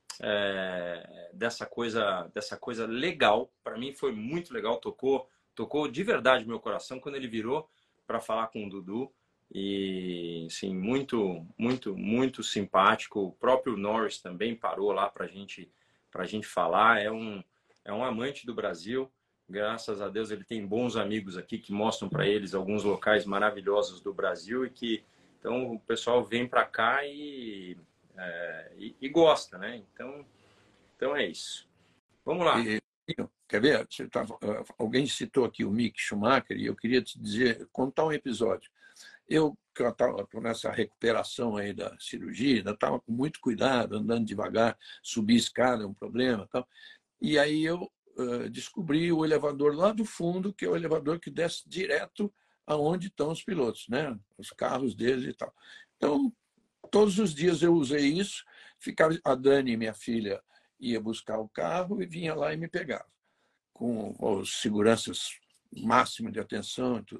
dessa coisa legal. Para mim foi muito legal, tocou de verdade meu coração quando ele virou para falar com o Dudu. E sim, muito, muito, muito simpático. O próprio Norris também parou lá para gente falar. É um amante do Brasil. Graças a Deus ele tem bons amigos aqui que mostram para eles alguns locais maravilhosos do Brasil então o pessoal vem para cá e gosta, né? Então é isso. Vamos lá. Quer ver? Alguém citou aqui o Mick Schumacher e eu queria te dizer, contar um episódio. Eu estava nessa recuperação aí da cirurgia, estava com muito cuidado, andando devagar, subir escada é um problema, tal. E aí eu descobri o elevador lá do fundo, que é o elevador que desce direto aonde estão os pilotos, né? Os carros deles e tal. Então, todos os dias eu usei isso, ficava a Dani, minha filha, ia buscar o carro e vinha lá e me pegava, com os seguranças máximo de atenção e tudo.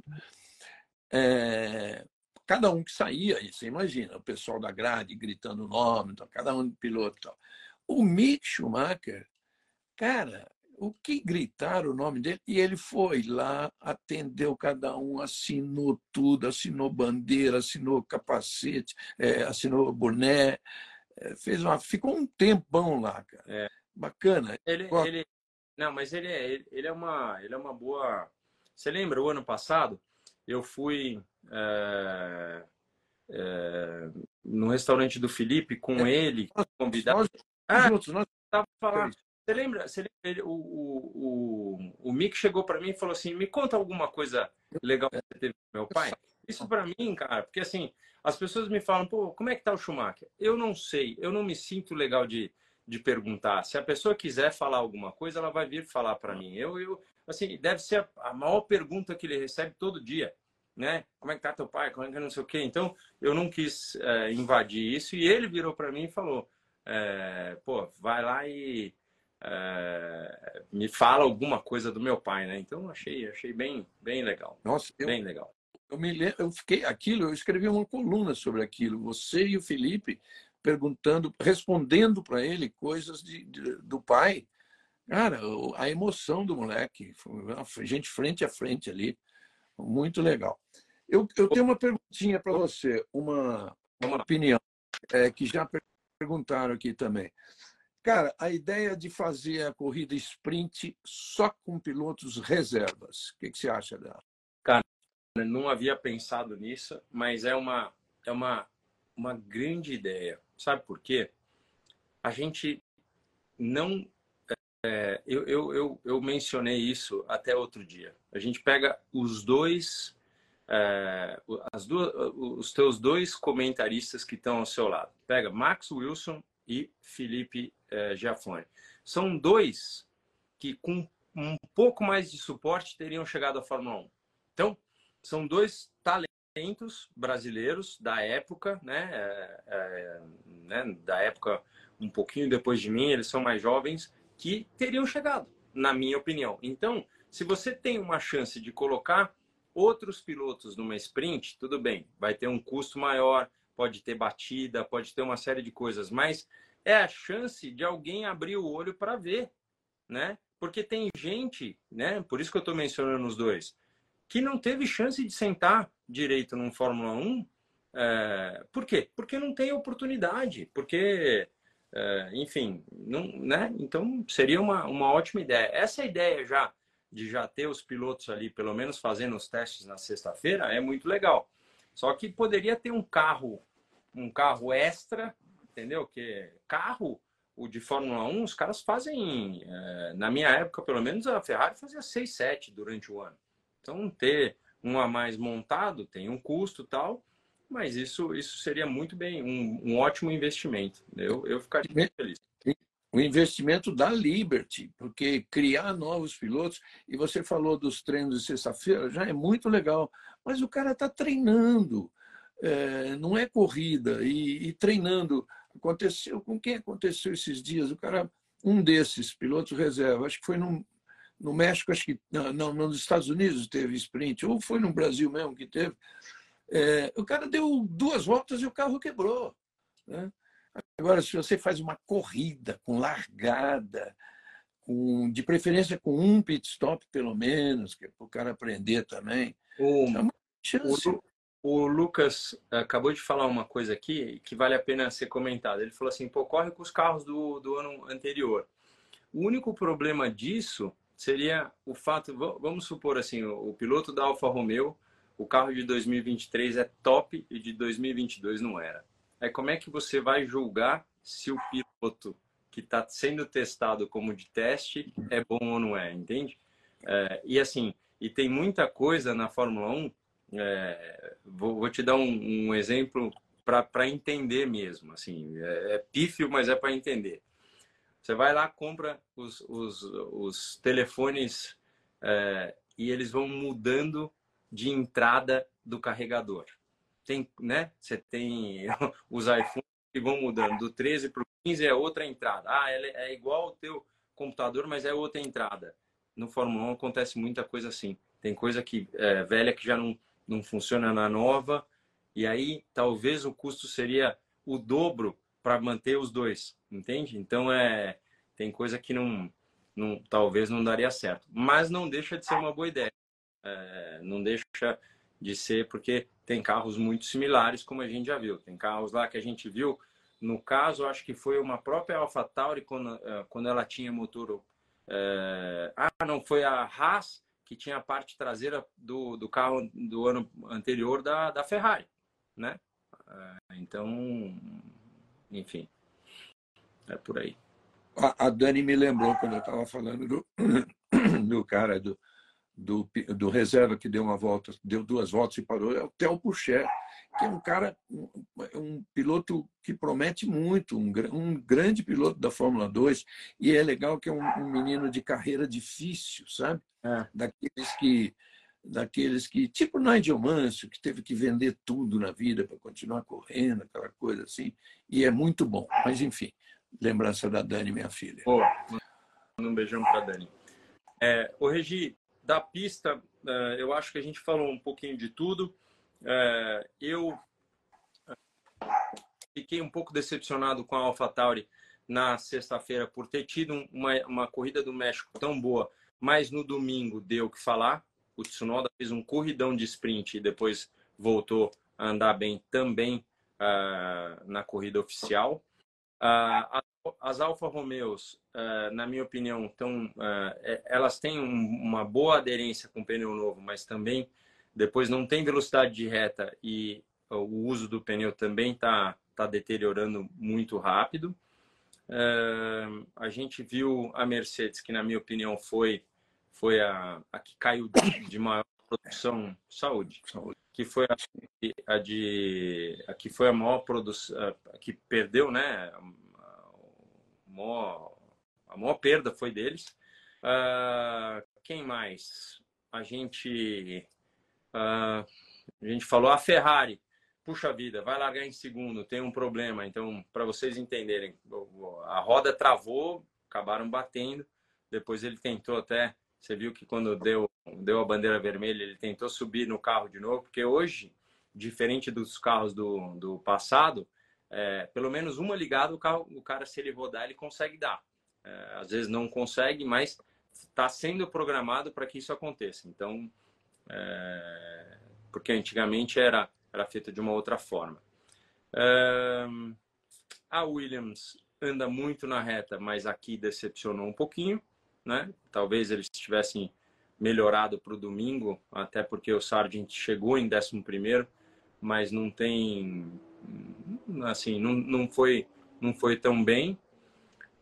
Cada um que saía, você imagina, o pessoal da grade gritando o nome, então, cada um de piloto. Tal. O Mick Schumacher, cara, o que gritaram o nome dele? E ele foi lá, atendeu cada um, assinou tudo, assinou bandeira, assinou capacete, assinou boné, ficou um tempão lá, cara. Bacana. Não, mas ele é uma boa. Você lembra o ano passado? Eu fui no restaurante do Felipe com ele, convidado. Juntos, nós Tava falando. Você lembra o Mick chegou para mim e falou assim: me conta alguma coisa legal que você teve com meu pai? Isso para mim, cara, porque assim, as pessoas me falam, pô, como é que tá o Schumacher? Eu não sei, eu não me sinto legal de perguntar. Se a pessoa quiser falar alguma coisa, ela vai vir falar para mim. Assim, deve ser a maior pergunta que ele recebe todo dia, né? Como é que tá teu pai? Como é que não sei o quê? Então, eu não quis invadir isso e ele virou para mim e falou: pô, vai lá e me fala alguma coisa do meu pai, né? Então achei bem legal. Nossa, bem legal. Eu fiquei eu escrevi uma coluna sobre aquilo. Você e o Felipe respondendo para ele coisas do pai. Cara, a emoção do moleque, gente frente a frente ali, muito legal. Eu tenho uma perguntinha para você, uma opinião que já perguntaram aqui também. Cara, a ideia de fazer a corrida sprint só com pilotos reservas, o que você acha dela? Cara, não havia pensado nisso, mas é uma grande ideia. Sabe por quê? A gente não... eu mencionei isso até outro dia. A gente pega os teus dois comentaristas que estão ao seu lado. Pega Max Wilson e Felipe Giafone. São dois que com um pouco mais de suporte teriam chegado à Fórmula 1. Então, são dois talentos brasileiros da época, né? Da época um pouquinho depois de mim, eles são mais jovens, que teriam chegado, na minha opinião. Então, se você tem uma chance de colocar outros pilotos numa sprint, tudo bem, vai ter um custo maior, pode ter batida, pode ter uma série de coisas, mas é a chance de alguém abrir o olho para ver, né? Porque tem gente, né? Por isso que eu estou mencionando os dois, que não teve chance de sentar direito num Fórmula 1. Por quê? Porque não tem oportunidade, porque, enfim, não, né? Então seria uma ótima ideia. Essa ideia de já ter os pilotos ali, pelo menos fazendo os testes na sexta-feira, é muito legal. Só que poderia ter um carro extra, entendeu? Que carro, o de Fórmula 1, os caras fazem, na minha época, pelo menos, a Ferrari fazia 6, 7 durante o ano. Então, ter um a mais montado tem um custo e tal, mas isso seria muito bem, um ótimo investimento. Eu ficaria muito feliz. O investimento da Liberty, porque criar novos pilotos, e você falou dos treinos de sexta-feira, já é muito legal, mas o cara está treinando, não é corrida, e treinando. Aconteceu, com quem aconteceu esses dias? O cara, um desses pilotos reserva, acho que foi no México, acho que não, nos Estados Unidos teve sprint, ou foi no Brasil mesmo que teve. O cara deu 2 voltas e o carro quebrou, né? Agora, se você faz uma corrida com largada, de preferência com um pit stop, pelo menos, que é para o cara aprender também, é uma chance. O Lucas acabou de falar uma coisa aqui que vale a pena ser comentada. Ele falou assim, pô, corre com os carros do ano anterior. O único problema disso seria o fato, vamos supor assim, o piloto da Alfa Romeo, o carro de 2023 é top e de 2022 não era. Aí como é que você vai julgar se o piloto que está sendo testado como de teste é bom ou não é, entende? E assim, e tem muita coisa na Fórmula 1, vou te dar um exemplo para entender mesmo, assim, é pífio, mas é para entender. Você vai lá, compra os telefones e eles vão mudando de entrada do carregador. Tem, né? Você tem os iPhones que vão mudando. Do 13 para o 15 é outra entrada. É igual ao teu computador, mas é outra entrada. No Fórmula 1 acontece muita coisa assim. Tem coisa que velha que já não funciona na nova. E aí talvez o custo seria o dobro para manter os dois. Entende? Então tem coisa que talvez não daria certo. Mas não deixa de ser uma boa ideia. Não deixa de ser, porque tem carros muito similares, como a gente já viu. Tem carros lá que a gente viu, no caso, acho que foi uma própria AlphaTauri, quando ela tinha motor... não, foi a Haas, que tinha a parte traseira do carro do ano anterior da Ferrari, né? Então, enfim, é por aí. A Dani me lembrou, quando eu estava falando do cara do reserva que deu uma volta, deu 2 voltas e parou, é o Theo Pourchaire, que é um cara, um piloto que promete muito, um grande piloto da Fórmula 2, e é legal que é um menino de carreira difícil, sabe? Daqueles que, tipo Nigel Mansell, que teve que vender tudo na vida para continuar correndo, aquela coisa assim, e é muito bom. Mas, enfim, lembrança da Dani, minha filha. Um beijão para a Dani. O Regi, da pista, eu acho que a gente falou um pouquinho de tudo. Eu fiquei um pouco decepcionado com a AlphaTauri na sexta-feira por ter tido uma corrida do México tão boa, mas no domingo deu o que falar. O Tsunoda fez um corridão de sprint e depois voltou a andar bem também na corrida oficial. As Alfa Romeos, na minha opinião, elas têm uma boa aderência com o pneu novo, mas também depois não tem velocidade de reta e o uso do pneu também está deteriorando muito rápido. A gente viu a Mercedes, que na minha opinião foi a que caiu de maior produção, saúde, que foi a que foi a maior produção, a que perdeu, né? A maior perda foi deles. Quem mais? A gente falou a Ferrari. Puxa vida, vai largar em segundo, tem um problema. Então, para vocês entenderem, a roda travou, acabaram batendo. Depois ele tentou até... Você viu que quando deu a bandeira vermelha, ele tentou subir no carro de novo. Porque hoje, diferente dos carros do passado, pelo menos uma ligada, o cara, se ele rodar, ele consegue dar. Às vezes não consegue, mas está sendo programado para que isso aconteça. Então, porque antigamente era feito de uma outra forma. A Williams anda muito na reta, mas aqui decepcionou um pouquinho, né? Talvez eles tivessem melhorado para o domingo, até porque o Sargent chegou em 11º, mas não tem, assim, não foi tão bem.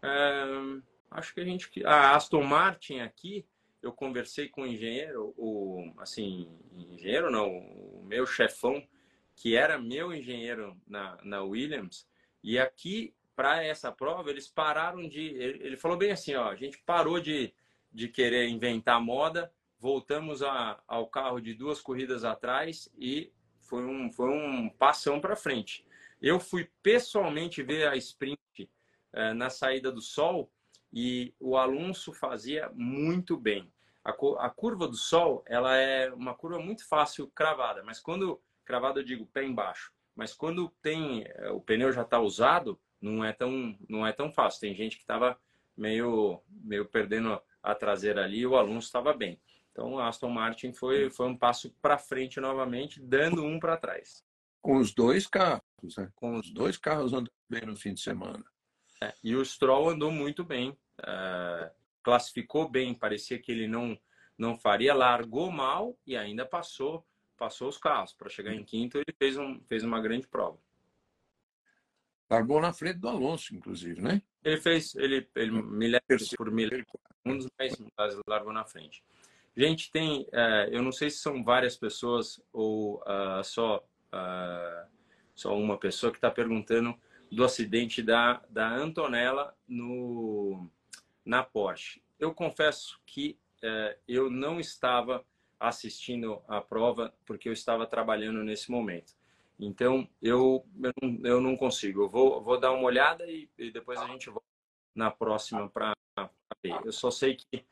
É, acho que a Aston Martin aqui, eu conversei com o engenheiro, assim, engenheiro não, o meu chefão, que era meu engenheiro na Williams, e aqui, para essa prova, eles pararam de. Ele falou bem assim: ó, a gente parou de querer inventar moda, voltamos ao carro de 2 corridas atrás e foi um passão para frente. Eu fui pessoalmente ver a sprint na saída do sol e o Alonso fazia muito bem. A curva do sol, ela é uma curva muito fácil cravada, mas quando cravada eu digo pé embaixo, mas quando tem o pneu já está usado, não é tão fácil. Tem gente que estava meio perdendo a traseira ali e o Alonso estava bem. Então, a Aston Martin foi um passo para frente novamente, dando um para trás. Com os dois carros, né? Com os dois carros andando bem no fim de semana. E o Stroll andou muito bem, classificou bem, parecia que ele não faria, largou mal e ainda passou os carros. Para chegar em quinto, ele fez uma grande prova. Largou na frente do Alonso, inclusive, né? Ele milésimo por milésimos, mas largou na frente. Gente, eu não sei se são várias pessoas ou só uma pessoa que está perguntando do acidente da Antonella na Porsche. Eu confesso que eu não estava assistindo a prova porque eu estava trabalhando nesse momento. Então, eu não consigo. Eu vou dar uma olhada e depois a gente volta na próxima para ver. Eu só sei que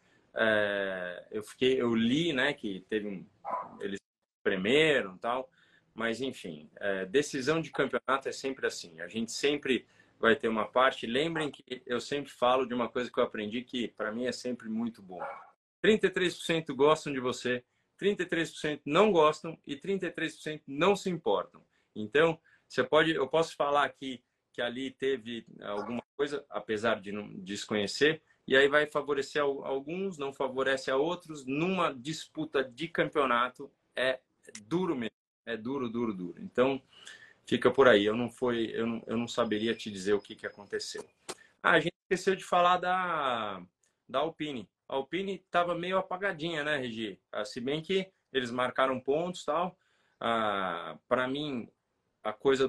eu li, né, que eles espremeram e tal, mas enfim, decisão de campeonato é sempre assim. A gente sempre vai ter uma parte. Lembrem que eu sempre falo de uma coisa que eu aprendi que para mim é sempre muito bom. 33% gostam de você, 33% não gostam e 33% não se importam. Então, eu posso falar aqui que ali teve alguma coisa, apesar de não desconhecer, e aí vai favorecer alguns, não favorece a outros. Numa disputa de campeonato é duro mesmo, é duro, duro, duro. Então, fica por aí. Eu não saberia te dizer o que aconteceu. A gente esqueceu de falar da Alpine. A Alpine estava meio apagadinha, né, Regi? Se bem que eles marcaram pontos e tal. Para mim, a coisa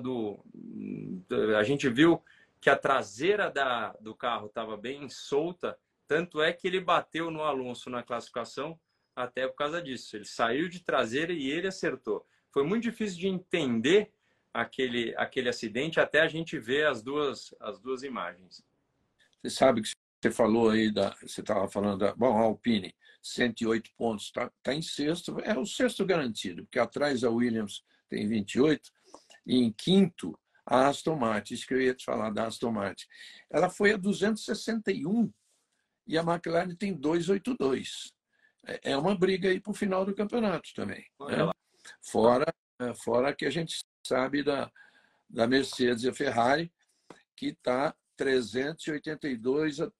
a gente viu que a traseira do carro estava bem solta, tanto é que ele bateu no Alonso na classificação até por causa disso. Ele saiu de traseira e ele acertou. Foi muito difícil de entender aquele acidente até a gente ver as duas imagens. Você sabe que você falou aí, você estava falando bom, a Alpine, 108 pontos, está em sexto, é o sexto garantido, porque atrás a Williams tem 28, e em quinto a Aston Martin, isso que eu ia te falar da Aston Martin. Ela foi a 261 e a McLaren tem 282. É uma briga aí para o final do campeonato também. Né? Fora que a gente sabe da Mercedes e a Ferrari, que está 382 a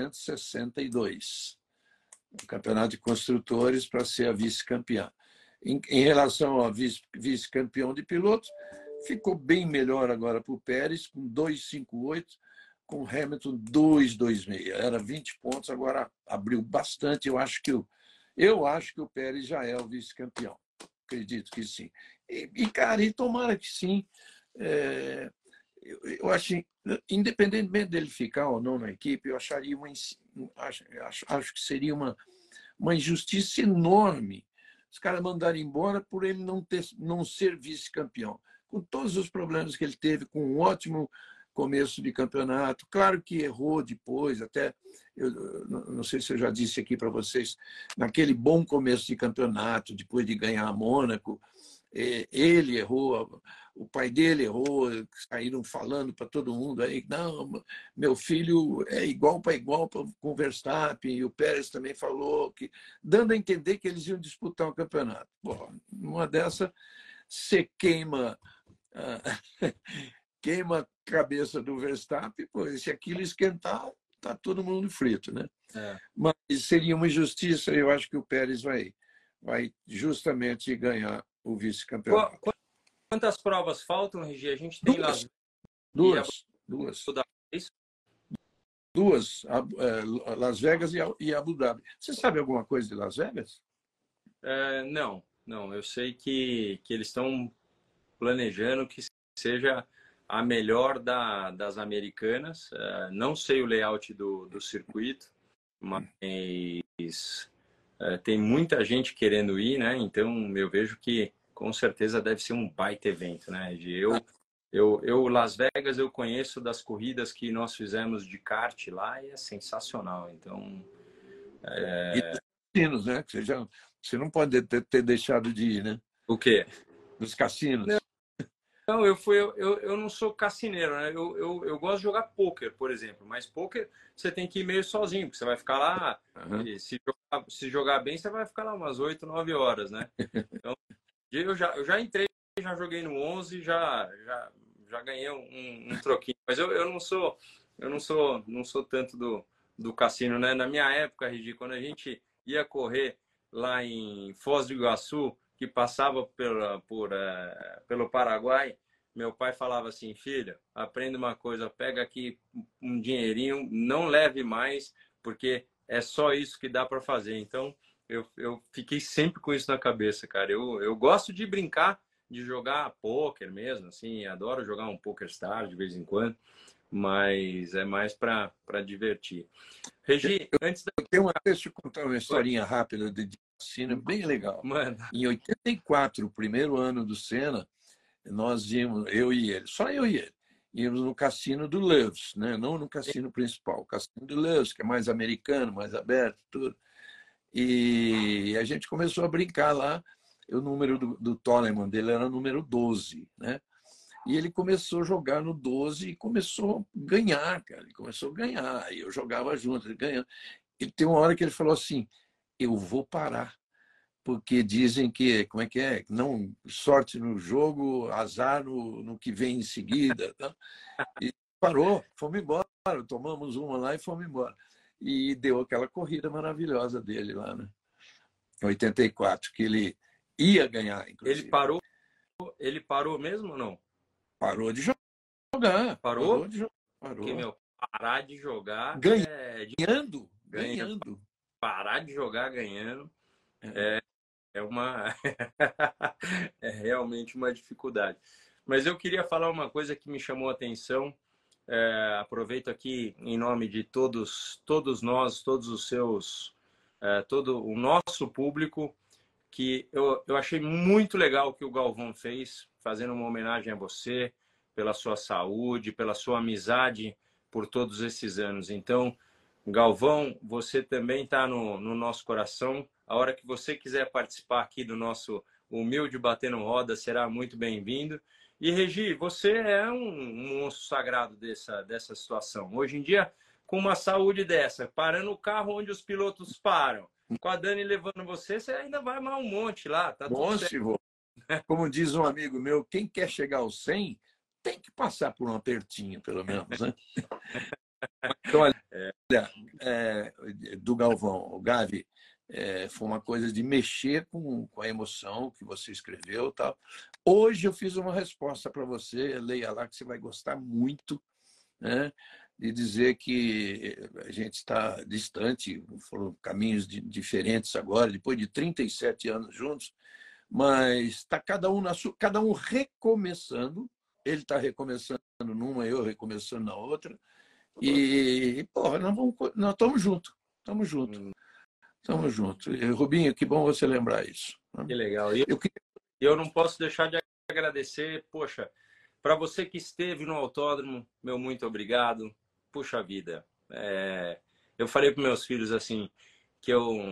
362. O campeonato de construtores para ser a vice-campeã. Em relação ao vice-campeão de pilotos, ficou bem melhor agora para o Pérez, com 2,58, com Hamilton 2,26. Era 20 pontos, agora abriu bastante. Eu acho que o Pérez já é o vice-campeão. Acredito que sim. Cara, e tomara que sim. Eu acho, independentemente dele ficar ou não na equipe, eu acharia acho que seria uma injustiça enorme os caras mandarem embora por ele não ser vice-campeão, com todos os problemas que ele teve, com um ótimo começo de campeonato. Claro que errou depois, até eu não sei se eu já disse aqui para vocês, naquele bom começo de campeonato, depois de ganhar a Mônaco, ele errou, o pai dele errou, saíram falando para todo mundo aí, não, meu filho é igual para igual com o Verstappen, e o Pérez também falou, dando a entender que eles iam disputar o campeonato. Bom, numa dessa, você queima a cabeça do Verstappen, pois se aquilo esquentar, está todo mundo frito, né? Mas seria uma injustiça, eu acho que o Pérez vai justamente ganhar o vice-campeonato. Quantas provas faltam, Regi? A gente tem duas. duas, Las Vegas e Abu Dhabi. Você sabe alguma coisa de Las Vegas? Não, não. Eu sei que eles estão planejando que seja a melhor das americanas. Não sei o layout do circuito, mas tem muita gente querendo ir, né? Então eu vejo que com certeza deve ser um baita evento, né? Las Vegas eu conheço das corridas que nós fizemos de kart lá e é sensacional. Então E dos cassinos, né? Que você não pode ter deixado de ir, né? o quê? Dos cassinos. Não, eu não sou cassineiro, né? Eu gosto de jogar pôquer, por exemplo, mas pôquer você tem que ir meio sozinho, porque você vai ficar lá, e se jogar bem, você vai ficar lá umas 8, 9 horas, né? Então, eu já entrei, já joguei no 11, já ganhei um troquinho, mas eu não sou tanto do cassino, né? Na minha época, Regi, quando a gente ia correr lá em Foz do Iguaçu, que passava pelo Paraguai, meu pai falava assim, filho, aprenda uma coisa, pega aqui um dinheirinho, não leve mais, porque é só isso que dá para fazer. Então, eu fiquei sempre com isso na cabeça, cara. Eu gosto de brincar, de jogar pôquer mesmo, assim, adoro jogar um PokerStars de vez em quando, mas é mais para divertir. Regi, Deixa eu contar uma historinha rápida de cassino, bem legal. Mano. Em 84, o primeiro ano do Senna, nós íamos, eu e ele, só eu e ele, íamos no cassino do Loews, né? Não no cassino principal, o cassino do Loews, que é mais americano, mais aberto, tudo. E a gente começou a brincar lá. O número do Toleman dele era o número 12, né? E ele começou a jogar no 12 e começou a ganhar, cara. Ele começou a ganhar. E eu jogava junto, ele ganhando. E tem uma hora que ele falou assim: eu vou parar, porque dizem que, como é que é? Não, sorte no jogo, azar no que vem em seguida. Tá? E parou, fomos embora, tomamos uma lá e fomos embora. E deu aquela corrida maravilhosa dele lá, né? Em 84, que ele ia ganhar, inclusive. Ele parou mesmo ou não? Parou de jogar. Parou? De jogar. Parou. Porque, meu, parar de jogar ganhando. Parar de jogar ganhando é uma é realmente uma dificuldade. Mas eu queria falar uma coisa que me chamou a atenção. Aproveito aqui em nome de todos nós, todos os seus, todo o nosso público, que eu achei muito legal o que o Galvão fez, fazendo uma homenagem a você, pela sua saúde, pela sua amizade por todos esses anos. Então, Galvão, você também está no nosso coração. A hora que você quiser participar aqui do nosso humilde Batendo Roda, será muito bem-vindo. E, Regi, você é um monstro sagrado dessa situação. Hoje em dia, com uma saúde dessa, parando o carro onde os pilotos param, com a Dani levando você ainda vai mais um monte lá. Tá tudo certo. Como diz um amigo meu, quem quer chegar aos 100 tem que passar por um apertinho, pelo menos, né? Então, olha, do Galvão, o Gavi, foi uma coisa de mexer com a emoção que você escreveu, tal. Hoje eu fiz uma resposta para você, leia lá que você vai gostar muito, né? De dizer que a gente está distante, foram caminhos diferentes agora, depois de 37 anos juntos, mas está cada um recomeçando. Ele está recomeçando numa, eu recomeçando na outra. E, porra, nós estamos juntos. Estamos juntos. Estamos juntos. Rubinho, que bom você lembrar isso. Que legal. Eu não posso deixar de agradecer, poxa, para você que esteve no autódromo, meu muito obrigado. Puxa vida. Eu falei para meus filhos assim, que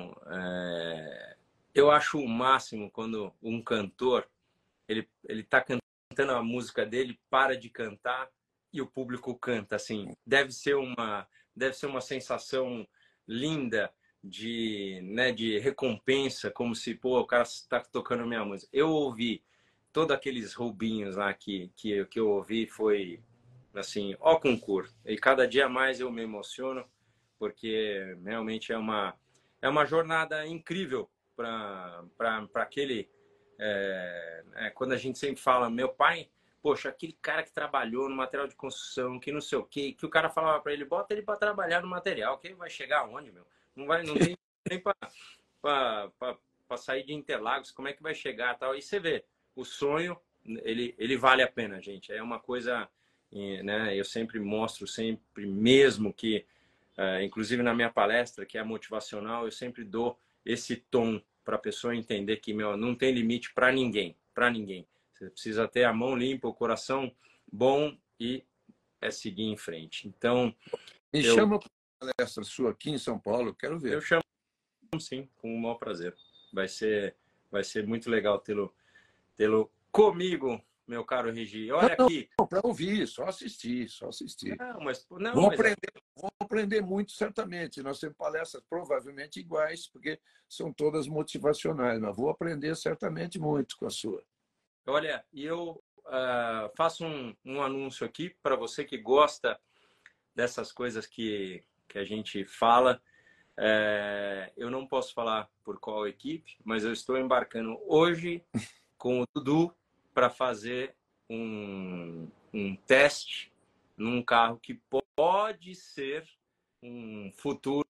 eu acho o máximo quando um cantor, ele tá cantando a música dele, para de cantar e o público canta, assim. Deve ser uma sensação linda de recompensa, como se, pô, o cara está tocando minha música. Eu ouvi todos aqueles roubinhos lá que eu ouvi, foi assim, ó concurso. E cada dia mais eu me emociono, porque realmente é uma jornada incrível para aquele... quando a gente sempre fala, meu pai poxa, aquele cara que trabalhou no material de construção, que não sei o quê, que o cara falava para ele, bota ele para trabalhar no material, que ele vai chegar aonde, meu? Não tem nem para sair de Interlagos, como é que vai chegar tal? E você vê, o sonho, ele vale a pena, gente. É uma coisa, né? Eu sempre mostro, sempre mesmo que, inclusive na minha palestra, que é motivacional, eu sempre dou esse tom para a pessoa entender que, meu, não tem limite para ninguém, para ninguém. Você precisa ter a mão limpa, o coração bom e seguir em frente. Então, Me chama para uma palestra sua aqui em São Paulo, eu quero ver. Eu chamo sim, com o maior prazer. Vai ser muito legal tê-lo comigo, meu caro Regi. Olha aqui. Não, para ouvir, só assistir, só assistir. Não, vou aprender muito, certamente. Nós temos palestras provavelmente iguais, porque são todas motivacionais, mas vou aprender certamente muito com a sua. Olha, e eu faço um anúncio aqui para você que gosta dessas coisas que a gente fala. Eu não posso falar por qual equipe, mas eu estou embarcando hoje com o Dudu para fazer um teste num carro que pode ser um futuro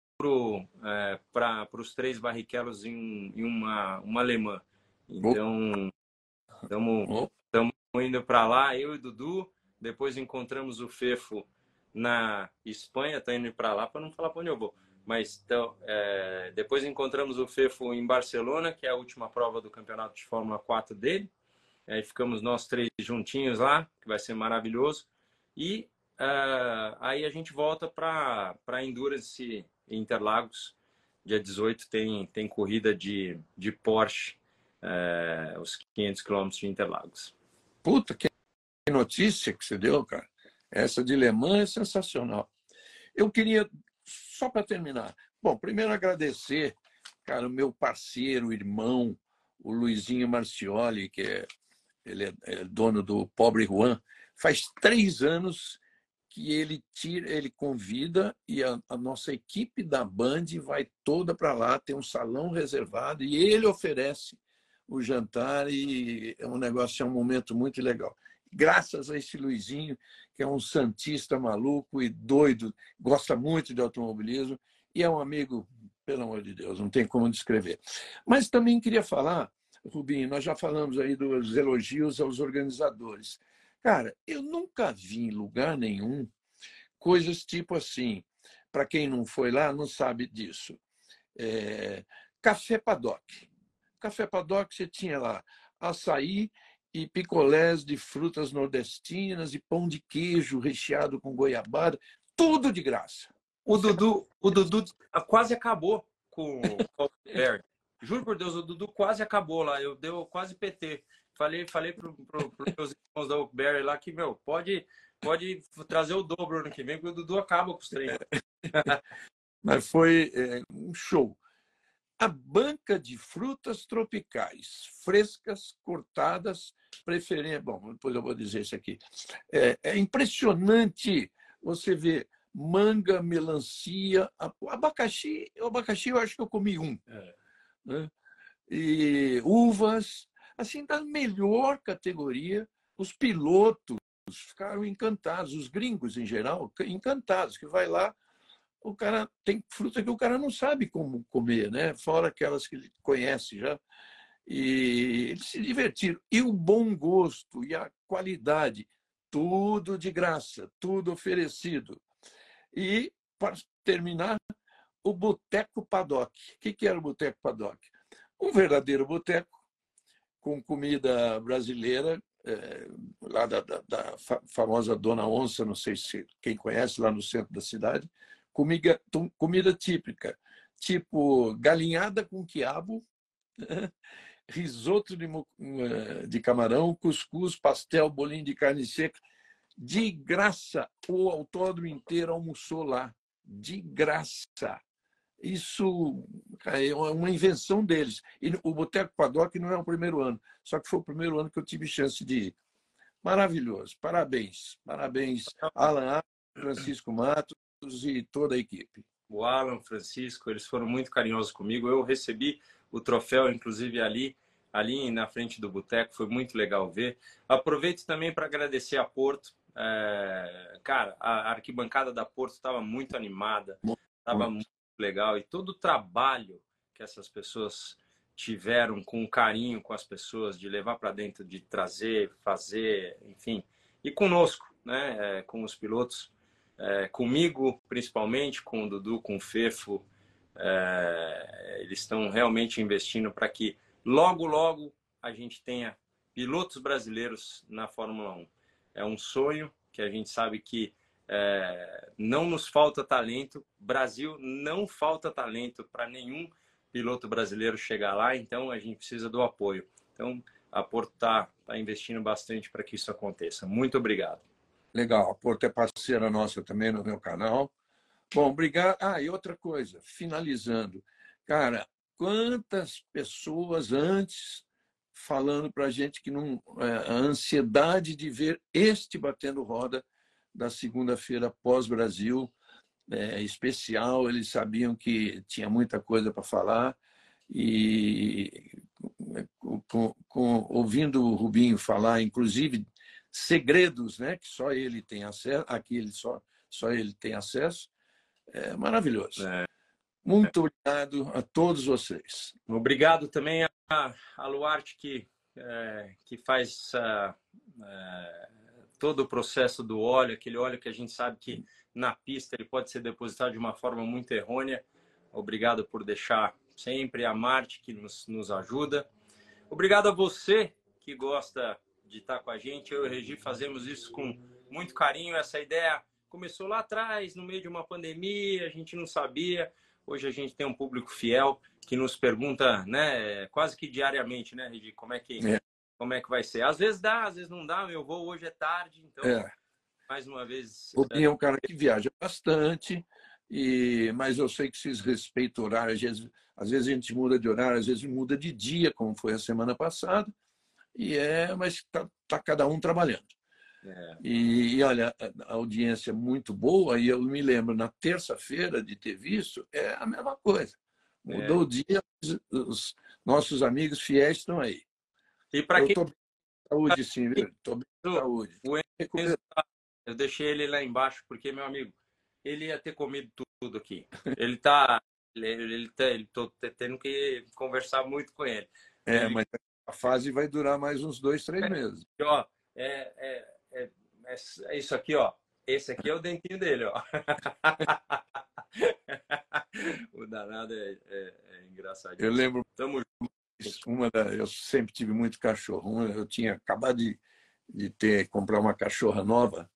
para os 3 Barrichellos em uma alemã. Então, estamos indo para lá, eu e o Dudu. Depois encontramos o Fefo na Espanha, está indo para lá para não falar para onde eu vou. Mas então, depois encontramos o Fefo em Barcelona, que é a última prova do campeonato de Fórmula 4 dele. Aí ficamos nós 3 juntinhos lá, que vai ser maravilhoso. E aí a gente volta para Endurance Interlagos. Dia 18 tem corrida de Porsche, os 500 km de Interlagos. Puta, que notícia que você deu, cara. Essa de Le Mans é sensacional. Eu queria, só para terminar, bom, primeiro agradecer, cara, o meu parceiro, irmão, o Luizinho Marcioli, que ele é dono do Pobre Juan. Faz 3 anos que ele convida e a nossa equipe da Band vai toda para lá, tem um salão reservado e ele oferece o jantar e é um momento muito legal. Graças a esse Luizinho, que é um santista maluco e doido, gosta muito de automobilismo e é um amigo, pelo amor de Deus, não tem como descrever. Mas também queria falar, Rubinho, nós já falamos aí dos elogios aos organizadores. Cara, eu nunca vi em lugar nenhum coisas tipo assim, para quem não foi lá, não sabe disso. Café Paddock. Café Paddock, você tinha lá açaí e picolés de frutas nordestinas e pão de queijo recheado com goiabada, tudo de graça. O Dudu quase acabou com o Berg. Juro por Deus, o Dudu quase acabou lá. Eu deu quase PT. Falei para os meus irmãos da Oakberry lá que, meu, pode trazer o dobro ano que vem, porque o Dudu acaba com os treinos. Mas foi um show. A banca de frutas tropicais, frescas, cortadas, preferência. Bom, depois eu vou dizer isso aqui. É impressionante você ver manga, melancia, abacaxi. O abacaxi eu acho que eu comi um. Né? E uvas, assim, da melhor categoria. Os pilotos ficaram encantados, os gringos em geral, encantados, que vai lá, o cara tem fruta que o cara não sabe como comer, né? Fora aquelas que ele conhece já. E eles se divertiram. E o bom gosto e a qualidade, tudo de graça, tudo oferecido. E, para terminar, o Boteco Paddock. O que era o Boteco Paddock? Um verdadeiro boteco com comida brasileira, lá da famosa Dona Onça, não sei se quem conhece, lá no centro da cidade. Comida típica, tipo galinhada com quiabo, risoto de camarão, cuscuz, pastel, bolinho de carne seca. De graça, o autódromo inteiro almoçou lá. De graça. Isso é uma invenção deles. E o Boteco Paddock não é o primeiro ano, só que foi o primeiro ano que eu tive chance de ir. Maravilhoso. Parabéns. Parabéns, Alan, Francisco Matos e toda a equipe. O Alan, Francisco, eles foram muito carinhosos comigo. Eu recebi o troféu, inclusive, ali ali na frente do boteco, foi muito legal ver. Aproveito também para agradecer a Porto. Cara, a arquibancada da Porto estava muito animada, estava muito legal, e todo o trabalho que essas pessoas tiveram com carinho com as pessoas, de levar para dentro, de trazer, fazer, enfim, e conosco, né, com os pilotos, comigo principalmente, com o Dudu, com o Fefo, eles estão realmente investindo para que logo, logo a gente tenha pilotos brasileiros na Fórmula 1. É um sonho que a gente sabe que não nos falta talento. Brasil não falta talento para nenhum piloto brasileiro chegar lá, então a gente precisa do apoio. Então a Porto está investindo bastante para que isso aconteça. Muito obrigado. Legal, a Porto é parceira nossa também no meu canal. Bom, obrigado. Ah, e outra coisa, finalizando. Cara, quantas pessoas antes falando para a gente que não, a ansiedade de ver este batendo roda da segunda-feira pós-Brasil, especial, eles sabiam que tinha muita coisa para falar e ouvindo o Rubinho falar, inclusive segredos, né, que só ele tem acesso, aqui ele só ele tem acesso, é maravilhoso. Muito obrigado a todos vocês. Obrigado também a Luarte, que faz todo o processo do óleo, aquele óleo que a gente sabe que na pista ele pode ser depositado de uma forma muito errônea. Obrigado por deixar sempre, a Marte, que nos ajuda. Obrigado a você que gosta de estar com a gente. Eu e o Regi fazemos isso com muito carinho. Essa ideia começou lá atrás, no meio de uma pandemia, a gente não sabia. Hoje a gente tem um público fiel que nos pergunta, né, quase que diariamente, né, Regi, como é que vai ser. Às vezes dá, às vezes não dá. Meu voo hoje é tarde, então, mais uma vez... O Rubinho é um cara que viaja bastante, mas eu sei que vocês respeitam o horário. Às vezes a gente muda de horário, às vezes muda de dia, como foi a semana passada, mas tá cada um trabalhando. E olha, a audiência é muito boa, e eu me lembro na terça-feira de ter visto, é a mesma coisa. Mudou o dia, os nossos amigos fiéis estão aí. E para quem... Estou bem de saúde, sim, viu? Estou bem de saúde. Eu deixei ele lá embaixo, porque, meu amigo, ele ia ter comido tudo aqui. Ele tá tô tendo que conversar muito com ele. Mas a fase vai durar mais uns 2, 3 meses. Ó, é isso aqui, ó. Esse aqui é o dentinho dele, ó. O danado é engraçadinho. Eu lembro, Tamo eu sempre tive muito cachorro. Eu tinha acabado de comprar uma cachorra nova,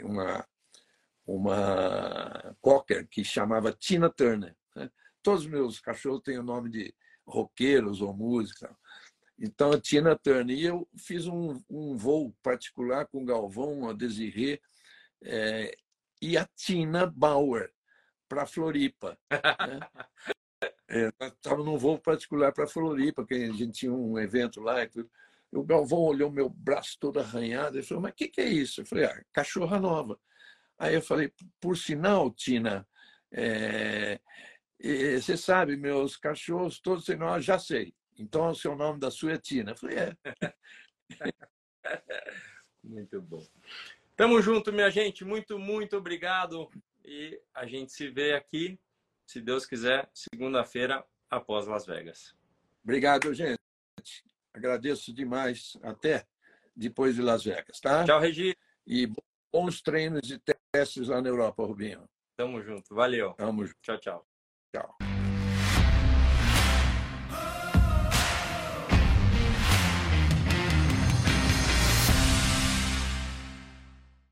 uma cocker que chamava Tina Turner. Né? Todos os meus cachorros têm o nome de roqueiros ou músicos. Então, a Tina Turner. E eu fiz um voo particular com o Galvão, a Desirê, e a Tina Bauer para Floripa. Né? Estava num voo particular para Floripa, que a gente tinha um evento lá e tudo. O Galvão olhou meu braço todo arranhado e falou: mas o que é isso? Eu falei: cachorra nova. Aí eu falei: por sinal, Tina, você sabe, meus cachorros todos têm nome, já sei. Então, o seu nome da sua é Tina. Eu falei: Muito bom. Tamo junto, minha gente. Muito, muito obrigado. E a gente se vê aqui, se Deus quiser, segunda-feira, após Las Vegas. Obrigado, gente. Agradeço demais. Até depois de Las Vegas, tá? Tchau, Regi. E bons treinos e testes lá na Europa, Rubinho. Tamo junto. Valeu. Tamo junto. Tchau, tchau. Tchau.